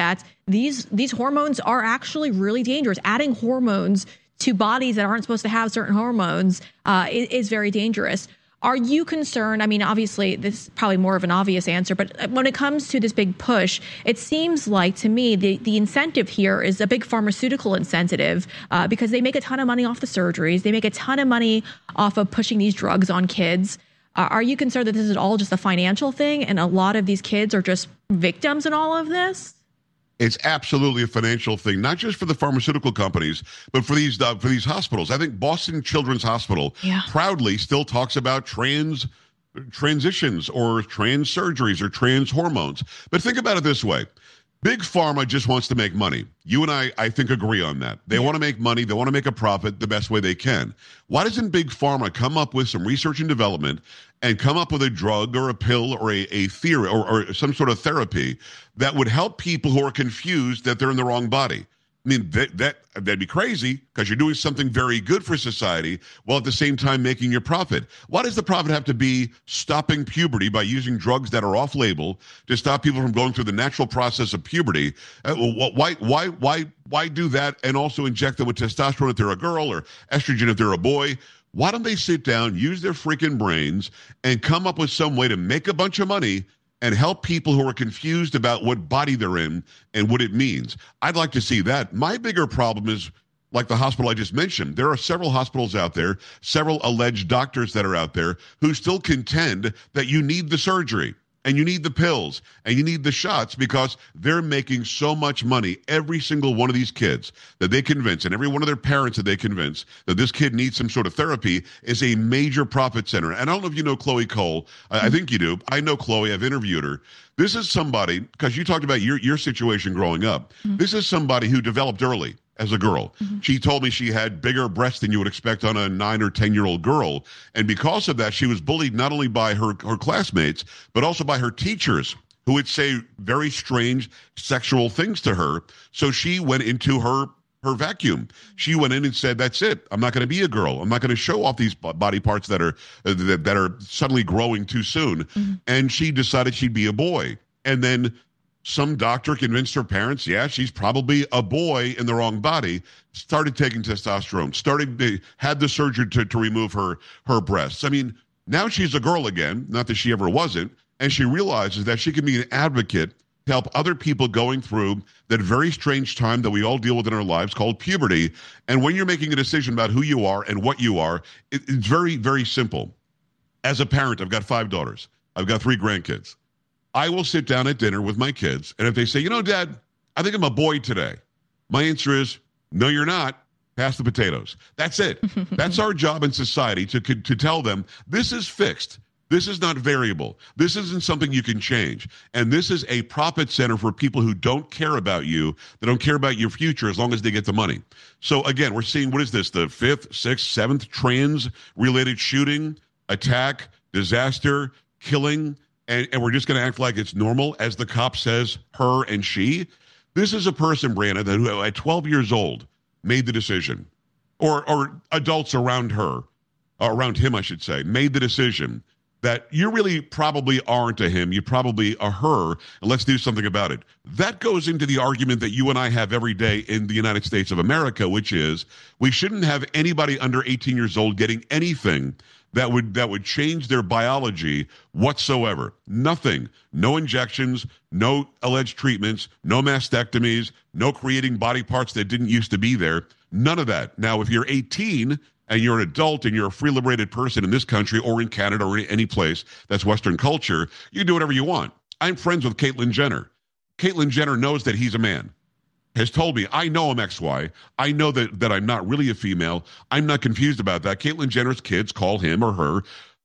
these these hormones are actually really dangerous. Adding hormones to bodies that aren't supposed to have certain hormones uh, is, is very dangerous. Are you concerned? I mean, obviously, this is probably more of an obvious answer, but when it comes to this big push, it seems like to me the, the incentive here is a big pharmaceutical incentive uh, because they make a ton of money off the surgeries. They make a ton of money off of pushing these drugs on kids. Uh, are you concerned that this is all just a financial thing and a lot of these kids are just victims in all of this? It's absolutely a financial thing, not just for the pharmaceutical companies, but for these uh, for these hospitals. I think Boston Children's Hospital yeah. proudly still talks about trans transitions or trans surgeries or trans hormones. But think about it this way. Big Pharma just wants to make money. You and I, I think, agree on that. They yeah. want to make money. They want to make a profit the best way they can. Why doesn't Big Pharma come up with some research and development and come up with a drug or a pill or a, a theory or, or some sort of therapy that would help people who are confused that they're in the wrong body? I mean, that, that, that'd be crazy because you're doing something very good for society while at the same time making your profit. Why does the profit have to be stopping puberty by using drugs that are off-label to stop people from going through the natural process of puberty? Uh, why, why, why, why do that and also inject them with testosterone if they're a girl or estrogen if they're a boy? Why don't they sit down, use their freaking brains, and come up with some way to make a bunch of money and help people who are confused about what body they're in and what it means? I'd like to see that. My bigger problem is, like the hospital I just mentioned, there are several hospitals out there, several alleged doctors that are out there who still contend that you need the surgery and you need the pills and you need the shots because they're making so much money. Every single one of these kids that they convince and every one of their parents that they convince that this kid needs some sort of therapy is a major profit center. And I don't know if you know Chloe Cole. I, I think you do. I know Chloe. I've interviewed her. This is somebody, because you talked about your, your situation growing up. Mm-hmm. This is somebody who developed early as a girl. Mm-hmm. She told me she had bigger breasts than you would expect on a nine or ten year old girl. And because of that, she was bullied not only by her, her classmates, but also by her teachers who would say very strange sexual things to her. So she went into her her vacuum. She went in and said, that's it. I'm not going to be a girl. I'm not going to show off these body parts that are uh, that, that are suddenly growing too soon. Mm-hmm. And she decided she'd be a boy. And then some doctor convinced her parents, yeah, she's probably a boy in the wrong body, started taking testosterone, started, they had the surgery to, to remove her, her breasts. I mean, now she's a girl again, not that she ever wasn't, and she realizes that she can be an advocate to help other people going through that very strange time that we all deal with in our lives called puberty. And when you're making a decision about who you are and what you are, it, it's very, very simple. As a parent, I've got five daughters. I've got three grandkids. I will sit down at dinner with my kids, and if they say, you know, Dad, I think I'm a boy today, my answer is, no, you're not. Pass the potatoes. That's it. That's our job in society, to to tell them this is fixed. This is not variable. This isn't something you can change. And this is a profit center for people who don't care about you. They don't care about your future as long as they get the money. So again, we're seeing, what is this, the fifth, sixth, seventh trans-related shooting, attack, disaster, killing, And, and we're just going to act like it's normal, as the cop says, her and she. This is a person, Brianna, that who at twelve years old made the decision, or or adults around her, or around him, I should say, made the decision that you really probably aren't a him, you probably are her, and let's do something about it. That goes into the argument that you and I have every day in the United States of America, which is we shouldn't have anybody under eighteen years old getting anything that would that would change their biology whatsoever. Nothing. No injections, no alleged treatments, no mastectomies, no creating body parts that didn't used to be there. None of that. Now, if you're eighteen and you're an adult and you're a free liberated person in this country or in Canada or any place that's Western culture, you can do whatever you want. I'm friends with Caitlyn Jenner. Caitlyn Jenner knows that he's a man. Has told me, I know I'm X Y. I know that, that I'm not really a female. I'm not confused about that. Caitlyn Jenner's kids call him or her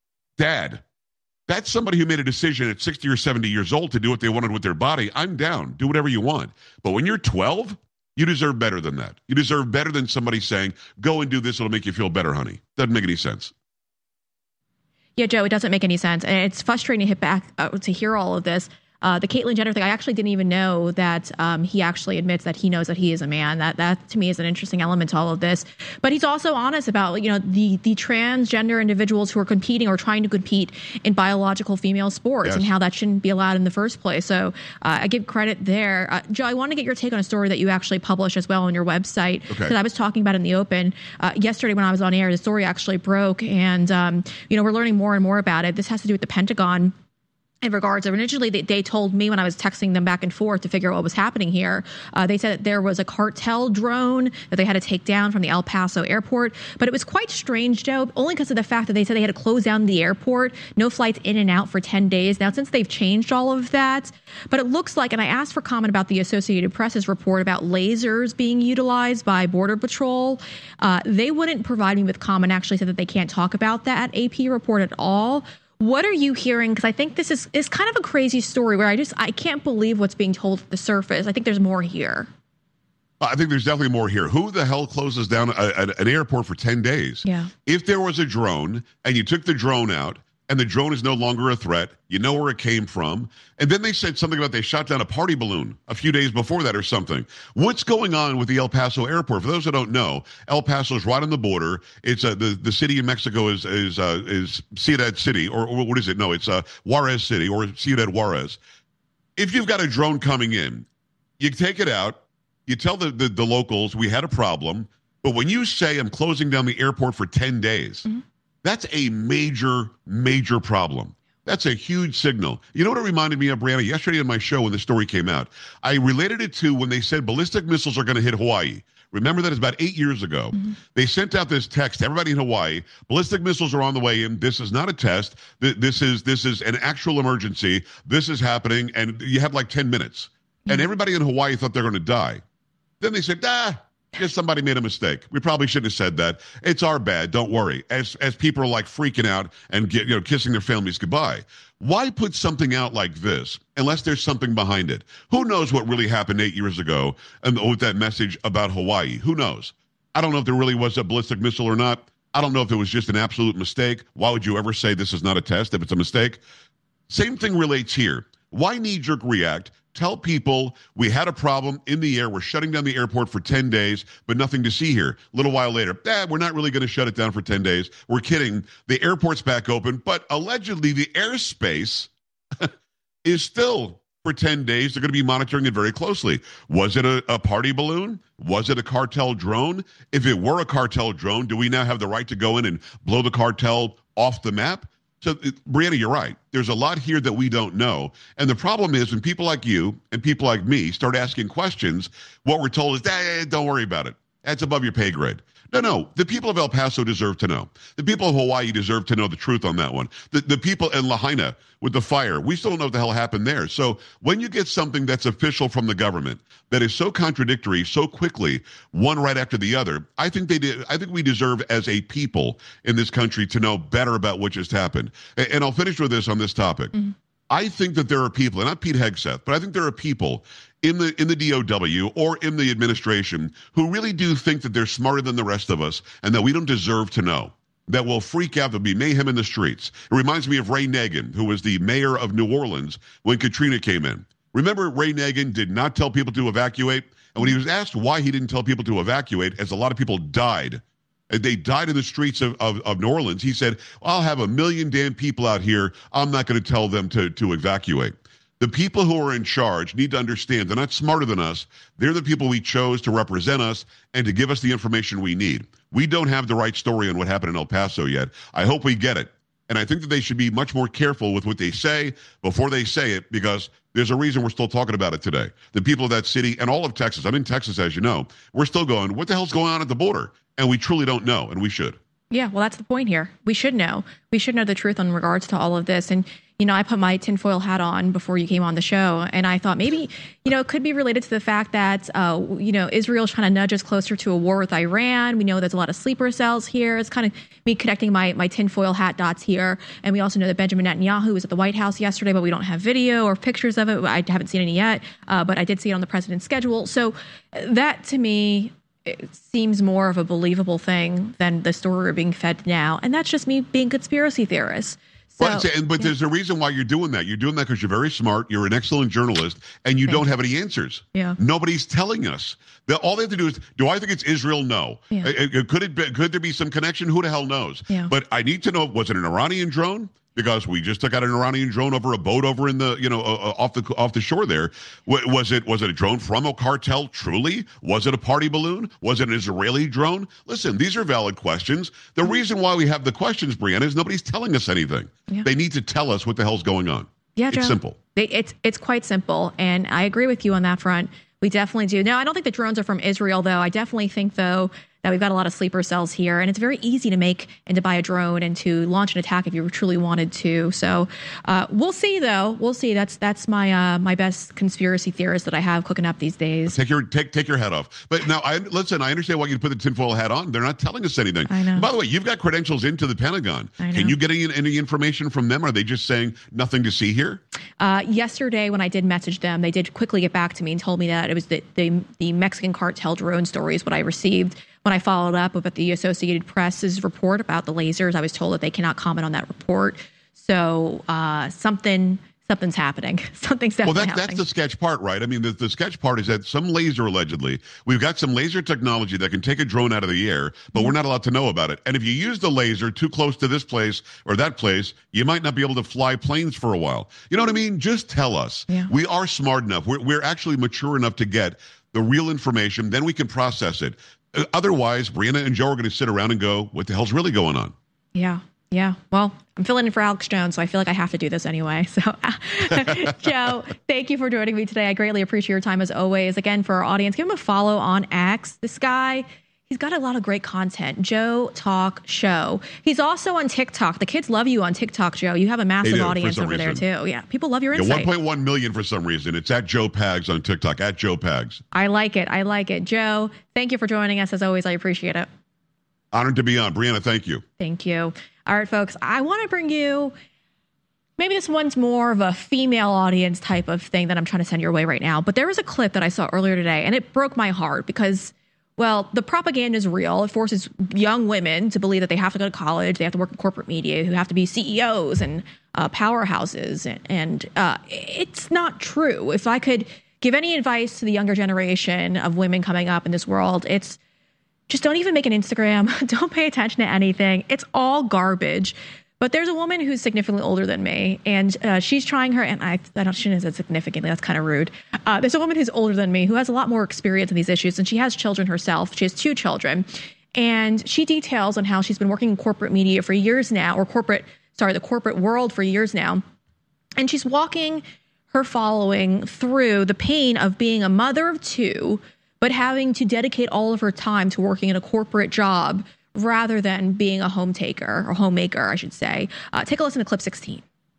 Dad. That's somebody who made a decision at sixty or seventy years old to do what they wanted with their body. I'm down. Do whatever you want. But when you're twelve, you deserve better than that. You deserve better than somebody saying, go and do this. It'll make you feel better, honey. Doesn't make any sense. Yeah, Joe, it doesn't make any sense. And it's frustrating to hit back uh, to hear all of this. Uh, the Caitlyn Jenner thing, I actually didn't even know that um, he actually admits that he knows that he is a man. That that to me is an interesting element to all of this. But he's also honest about, you know, the the transgender individuals who are competing or trying to compete in biological female sports yes. and how that shouldn't be allowed in the first place. So uh, I give credit there. Uh, Joe, I want to get your take on a story that you actually published as well on your website, because okay. I was talking about it in the open uh, yesterday when I was on air. The story actually broke, and um, you know, we're learning more and more about it. This has to do with the Pentagon. In regards, originally they, they told me when I was texting them back and forth to figure out what was happening here, uh, they said that there was a cartel drone that they had to take down from the El Paso airport. But it was quite strange, Joe, only because of the fact that they said they had to close down the airport, no flights in and out for ten days. Now, since they've changed all of that, but it looks like, and I asked for comment about the Associated Press's report about lasers being utilized by Border Patrol. Uh, they wouldn't provide me with comment, actually said that they can't talk about that A P report at all. What are you hearing? Because I think this is, is kind of a crazy story where I just, I can't believe what's being told at the surface. I think there's more here. I think there's definitely more here. Who the hell closes down a, a, an airport for ten days? Yeah. If there was a drone and you took the drone out and the drone is no longer a threat, you know where it came from. And then they said something about they shot down a party balloon a few days before that or something. What's going on with the El Paso airport? For those who don't know, El Paso is right on the border. It's uh, the, the city in Mexico is is uh, is Ciudad City, or, or what is it? No, it's uh, Juarez City or Ciudad Juarez. If you've got a drone coming in, you take it out, you tell the, the, the locals we had a problem, but when you say I'm closing down the airport for ten days, mm-hmm. that's a major, major problem. That's a huge signal. You know what it reminded me of, Brianna? Yesterday on my show when the story came out, I related it to when they said ballistic missiles are going to hit Hawaii. Remember that it's about eight years ago. Mm-hmm. They sent out this text to everybody in Hawaii. Ballistic missiles are on the way in. This is not a test. This is this is an actual emergency. This is happening, and you have like ten minutes. Mm-hmm. And everybody in Hawaii thought they're going to die. Then they said, ah, just somebody made a mistake. We probably shouldn't have said that. It's our bad. Don't worry. As as people are like freaking out and get, you know, kissing their families goodbye. Why put something out like this unless there's something behind it? Who knows what really happened eight years ago and with that message about Hawaii? Who knows? I don't know if there really was a ballistic missile or not. I don't know if it was just an absolute mistake. Why would you ever say this is not a test if it's a mistake? Same thing relates here. Why knee-jerk react? Tell people we had a problem in the air. We're shutting down the airport for ten days, but nothing to see here. A little while later, eh, we're not really going to shut it down for ten days. We're kidding. The airport's back open, but allegedly the airspace is still for ten days. They're going to be monitoring it very closely. Was it a, a party balloon? Was it a cartel drone? If it were a cartel drone, do we now have the right to go in and blow the cartel off the map? So, Brianna, you're right. There's a lot here that we don't know. And the problem is when people like you and people like me start asking questions, what we're told is, eh, don't worry about it. That's above your pay grade. No, no. The people of El Paso deserve to know. The people of Hawaii deserve to know the truth on that one. The, the people in Lahaina with the fire, we still don't know what the hell happened there. So when you get something that's official from the government that is so contradictory so quickly, one right after the other, I think they did. I think we deserve as a people in this country to know better about what just happened. And, and I'll finish with this on this topic. Mm-hmm. I think that there are people, and not Pete Hegseth, but I think there are people in the in the D O W or in the administration who really do think that they're smarter than the rest of us and that we don't deserve to know, that will freak out. There'll be mayhem in the streets. It reminds me of Ray Nagin, who was the mayor of New Orleans when Katrina came in. Remember, Ray Nagin did not tell people to evacuate. And when he was asked why he didn't tell people to evacuate, as a lot of people died, they died in the streets of, of, of New Orleans, he said, I'll have a million damn people out here. I'm not going to tell them to, to evacuate. The people who are in charge need to understand they're not smarter than us. They're the people we chose to represent us and to give us the information we need. We don't have the right story on what happened in El Paso yet. I hope we get it. And I think that they should be much more careful with what they say before they say it, because there's a reason we're still talking about it today. The people of that city and all of Texas, I'm in Texas, as you know, we're still going, what the hell's going on at the border? And we truly don't know, and we should. Yeah, well, that's the point here. We should know. We should know the truth in regards to all of this. And, you know, I put my tinfoil hat on before you came on the show, and I thought maybe, you know, it could be related to the fact that, uh, you know, Israel's trying to nudge us closer to a war with Iran. We know there's a lot of sleeper cells here. It's kind of me connecting my, my tinfoil hat dots here. And we also know that Benjamin Netanyahu was at the White House yesterday, but we don't have video or pictures of it. I haven't seen any yet, uh, but I did see it on the president's schedule. So that, to me, it seems more of a believable thing than the story we're being fed now. And that's just me being conspiracy theorist. So, well, and, but yeah. there's a reason why you're doing that. You're doing that because you're very smart. You're an excellent journalist, and you Thank don't you. have any answers. Yeah. Nobody's telling us. The, all they have to do is, do I think it's Israel? No. Yeah. It, it, could it be, could there be some connection? Who the hell knows? Yeah. But I need to know, was it an Iranian drone? Because we just took out an Iranian drone over a boat over in the, you know, uh, off the off the shore there. W- was it was it a drone from a cartel? Truly, was it a party balloon? Was it an Israeli drone? Listen, these are valid questions. The reason why we have the questions, Brianna, is nobody's telling us anything. Yeah. They need to tell us what the hell's going on. Yeah, it's Joe. simple. They, it's it's quite simple, and I agree with you on that front. We definitely do. Now, I don't think the drones are from Israel, though. I definitely think, though, that we've got a lot of sleeper cells here, and it's very easy to make and to buy a drone and to launch an attack if you truly wanted to. So uh, we'll see, though. We'll see. That's that's my uh, my best conspiracy theorist that I have cooking up these days. Take your take take your hat off. But now, I listen. I understand why you put the tinfoil hat on. They're not telling us anything. I know. By the way, you've got credentials into the Pentagon. I know. Can you get any, any information from them? Are they just saying nothing to see here? Uh, yesterday, when I did message them, they did quickly get back to me and told me that it was the the, the Mexican cartel drone story is what I received. When I followed up with the Associated Press's report about the lasers, I was told that they cannot comment on that report. So uh, something something's happening. Something's definitely well, that, happening. that's the sketch part, right? I mean, the, the sketch part is that some laser, allegedly, we've got some laser technology that can take a drone out of the air, but mm-hmm. we're not allowed to know about it. And if you use the laser too close to this place or that place, you might not be able to fly planes for a while. You know what I mean? Just tell us. Yeah. We are smart enough. We're, we're actually mature enough to get the real information. Then we can process it. Otherwise, Brianna and Joe are going to sit around and go, what the hell's really going on? Yeah. Yeah. Well, I'm filling in for Alex Jones, so I feel like I have to do this anyway. So, Joe, thank you for joining me today. I greatly appreciate your time as always. Again, for our audience, give him a follow on X. This guy, he's got a lot of great content. Joe Talk Show. He's also on TikTok. The kids love you on TikTok, Joe. You have a massive do, audience over reason. there, too. Yeah. People love your yeah, insight. one point one million for some reason. It's at Joe Pags on TikTok, at Joe Pags. I like it. I like it. Joe, thank you for joining us. As always, I appreciate it. Honored to be on. Brianna, thank you. Thank you. All right, folks, I want to bring you, maybe this one's more of a female audience type of thing that I'm trying to send your way right now. But there was a clip that I saw earlier today, and it broke my heart because, well, the propaganda is real. It forces young women to believe that they have to go to college, they have to work in corporate media, who have to be C E Os and uh, powerhouses. And, and uh, it's not true. If I could give any advice to the younger generation of women coming up in this world, it's just don't even make an Instagram. Don't pay attention to anything. It's all garbage. But there's a woman who's significantly older than me, and uh, she's trying her, and I, I don't, shouldn't have said significantly, that's kind of rude. Uh, there's a woman who's older than me who has a lot more experience in these issues, and she has children herself. She has two children. And she details on how she's been working in corporate media for years now, or corporate, sorry, the corporate world for years now. And she's walking her following through the pain of being a mother of two, but having to dedicate all of her time to working in a corporate job rather than being a home taker or homemaker, I should say. Uh, take a listen to clip sixteen.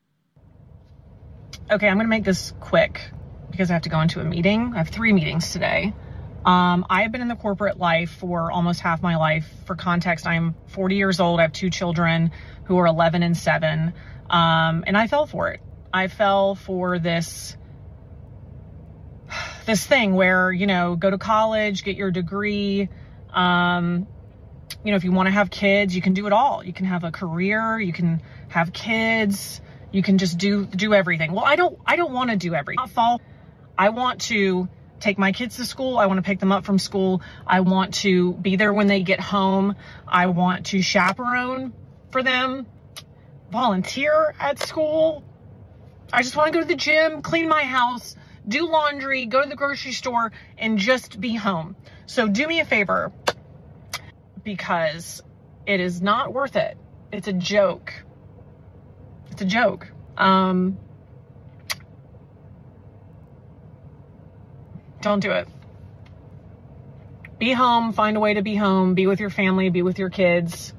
Okay, I'm going to make this quick because I have to go into a meeting. I have three meetings today. Um, I have been in the corporate life for almost half my life. For context, I'm forty years old. I have two children who are eleven and seven. Um, and I fell for it. I fell for this this thing where, you know, go to college, get your degree. Um, you know, if you want to have kids, you can do it all. You can have a career, you can have kids, you can just do, do everything. Well, I don't, I don't want to do everything. I want to take my kids to school. I want to pick them up from school. I want to be there when they get home. I want to chaperone for them, volunteer at school. I just want to go to the gym, clean my house, do laundry, go to the grocery store, and just be home. So do me a favor, because it is not worth it. It's a joke. It's a joke. Um, don't do it. Be home, find a way to be home, be with your family, be with your kids.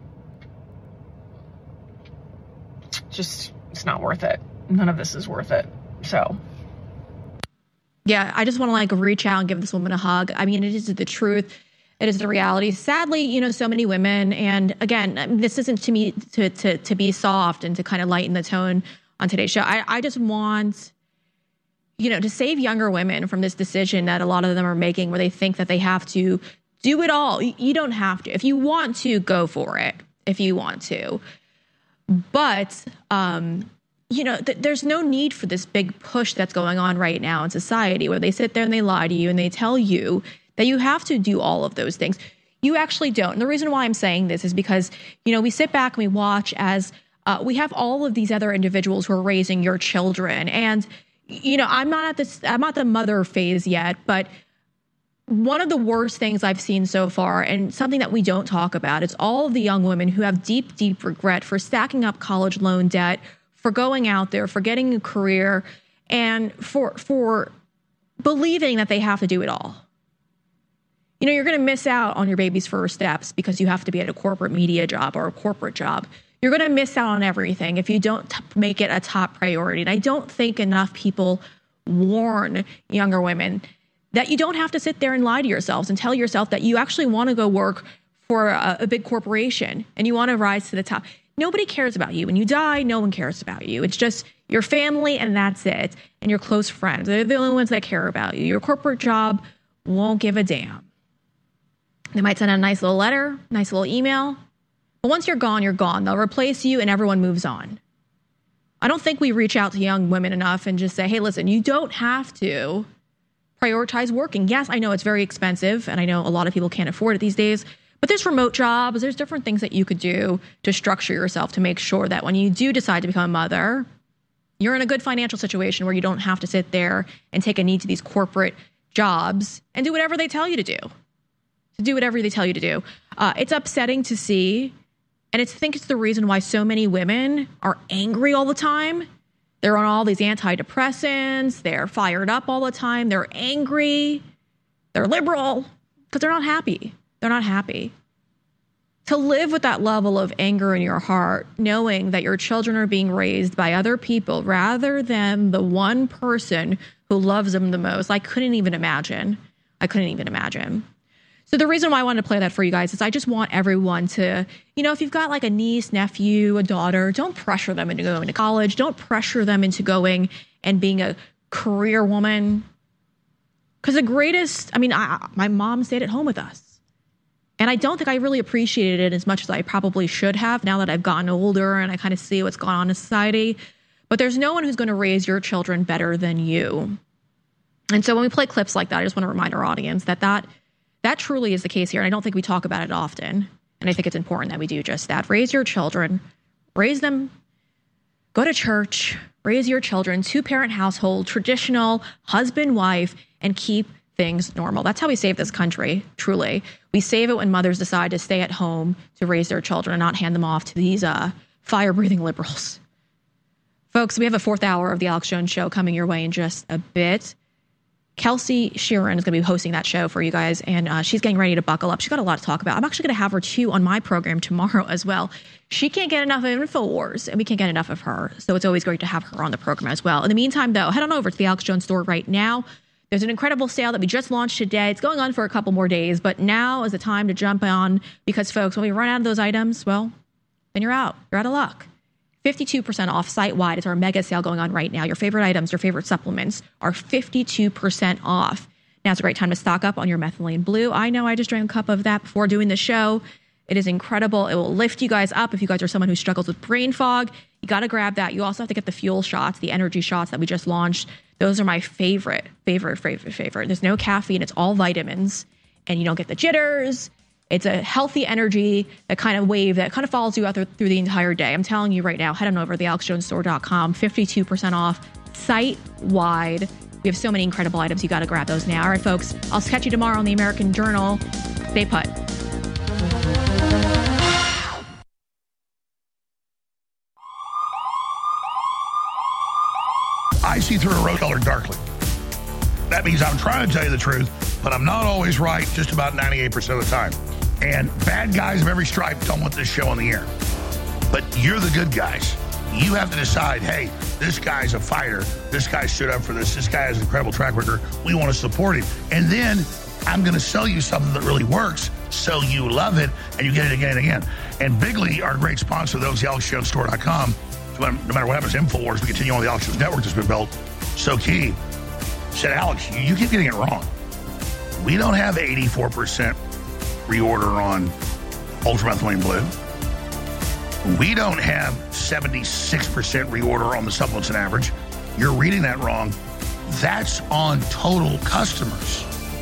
Just, it's not worth it. None of this is worth it. So... Yeah, I just want to like reach out and give this woman a hug. I mean, it is the truth. It is the reality. Sadly, you know, so many women, and again, this isn't to me to to to be soft and to kind of lighten the tone on today's show. I, I just want, you know, to save younger women from this decision that a lot of them are making where they think that they have to do it all. You, you don't have to. If you want to, go for it. If you want to. But, um, you know, th- there's no need for this big push that's going on right now in society where they sit there and they lie to you and they tell you that you have to do all of those things. You actually don't. And the reason why I'm saying this is because, you know, we sit back and we watch as uh, we have all of these other individuals who are raising your children. And, you know, I'm not at this, I'm not the mother phase yet, but one of the worst things I've seen so far, and something that we don't talk about, is all of the young women who have deep, deep regret for stacking up college loan debt, for going out there, for getting a career, and for for believing that they have to do it all. You know, you're going to miss out on your baby's first steps because you have to be at a corporate media job or a corporate job. You're going to miss out on everything if you don't t- make it a top priority. And I don't think enough people warn younger women that you don't have to sit there and lie to yourselves and tell yourself that you actually want to go work for a, a big corporation and you want to rise to the top. Nobody cares about you. When you die, no one cares about you. It's just your family and that's it. And your close friends. They're the only ones that care about you. Your corporate job won't give a damn. They might send out a nice little letter, nice little email. But once you're gone, you're gone. They'll replace you and everyone moves on. I don't think we reach out to young women enough and just say, hey, listen, you don't have to prioritize working. Yes, I know it's very expensive, and I know a lot of people can't afford it these days, but there's remote jobs, there's different things that you could do to structure yourself to make sure that when you do decide to become a mother, you're in a good financial situation where you don't have to sit there and take a knee to these corporate jobs and do whatever they tell you to do. To do whatever they tell you to do. Uh, it's upsetting to see, and it's, I think it's the reason why so many women are angry all the time. They're on all these antidepressants. They're fired up all the time. They're angry. They're liberal because they're not happy. They're not happy. To live with that level of anger in your heart, knowing that your children are being raised by other people rather than the one person who loves them the most, I couldn't even imagine. I couldn't even imagine. So the reason why I wanted to play that for you guys is I just want everyone to, you know, if you've got like a niece, nephew, a daughter, don't pressure them into going to college. Don't pressure them into going and being a career woman. Because the greatest, I mean, I, my mom stayed at home with us. And I don't think I really appreciated it as much as I probably should have now that I've gotten older and I kind of see what's going on in society. But there's no one who's going to raise your children better than you. And so when we play clips like that, I just want to remind our audience that that That truly is the case here. And I don't think we talk about it often. And I think it's important that we do just that. Raise your children. Raise them. Go to church. Raise your children. Two-parent household. Traditional. Husband, wife. And keep things normal. That's how we save this country, truly. We save it when mothers decide to stay at home to raise their children and not hand them off to these uh, fire-breathing liberals. Folks, we have a fourth hour of the Alex Jones Show coming your way in just a bit. Kelsey Sheeran is going to be hosting that show for you guys, and uh, she's getting ready to buckle up. She's got a lot to talk about. I'm actually going to have her, too, on my program tomorrow as well. She can't get enough of InfoWars, and we can't get enough of her, so it's always great to have her on the program as well. In the meantime, though, head on over to the Alex Jones store right now. There's an incredible sale that we just launched today. It's going on for a couple more days, but now is the time to jump on because, folks, when we run out of those items, well, then you're out. You're out of luck. fifty-two percent off site-wide is our mega sale going on right now. Your favorite items, your favorite supplements are fifty-two percent off. Now it's a great time to stock up on your methylene blue. I know I just drank a cup of that before doing the show. It is incredible. It will lift you guys up if you guys are someone who struggles with brain fog. You got to grab that. You also have to get the fuel shots, the energy shots that we just launched. Those are my favorite, favorite, favorite, favorite. There's no caffeine. It's all vitamins. And you don't get the jitters. It's a healthy energy, that kind of wave that kind of follows you out through, through the entire day. I'm telling you right now, head on over to the alex jones store dot com, fifty-two percent off site-wide. We have so many incredible items. You got to grab those now. All right, folks, I'll catch you tomorrow on the American Journal. Stay put. I see through a rose color darkly. That means I'm trying to tell you the truth, but I'm not always right just about ninety-eight percent of the time. And bad guys of every stripe don't want this show on the air. But you're the good guys. You have to decide, hey, this guy's a fighter. This guy stood up for this. This guy has an incredible track record. We want to support him. And then I'm going to sell you something that really works so you love it and you get it again and again. And Bigley, our great sponsor, those the alex jones store dot com, no matter what happens to InfoWars, we continue on the Alex Jones Network that's been built. So key. Said, Alex, you, you keep getting it wrong. We don't have eighty-four percent reorder on ultramethylene blue. We don't have seventy-six percent reorder on the supplements on average. You're reading that wrong. That's on total customers.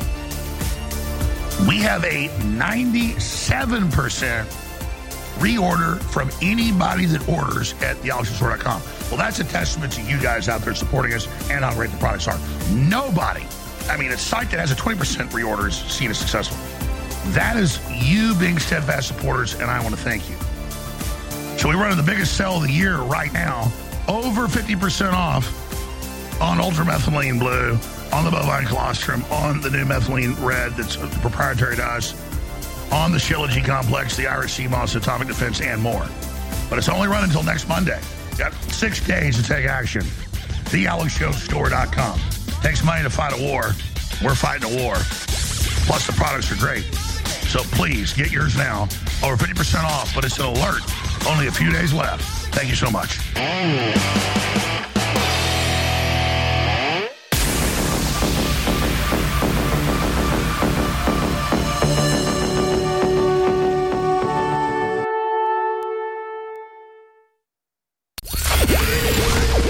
We have a ninety-seven percent reorder from anybody that orders at the alex store dot com. Well, that's a testament to you guys out there supporting us and how great the products are. Nobody, I mean, a site that has a twenty percent reorder is seen as successful. That is you being steadfast supporters, and I want to thank you. So we're running the biggest sale of the year right now, over fifty percent off on Ultramethylene Blue, on the bovine colostrum, on the new methylene red that's proprietary to us, on the Shilajit complex, the Irish sea moss, atomic defense, and more. But it's only running until next Monday. Got six days to take action. the alex jones store dot com. Takes money to fight a war. We're fighting a war. Plus, the products are great. So please, get yours now. Over fifty percent off, but it's an alert. Only a few days left. Thank you so much.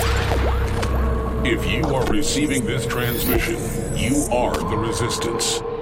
If you are receiving this transmission, you are the resistance.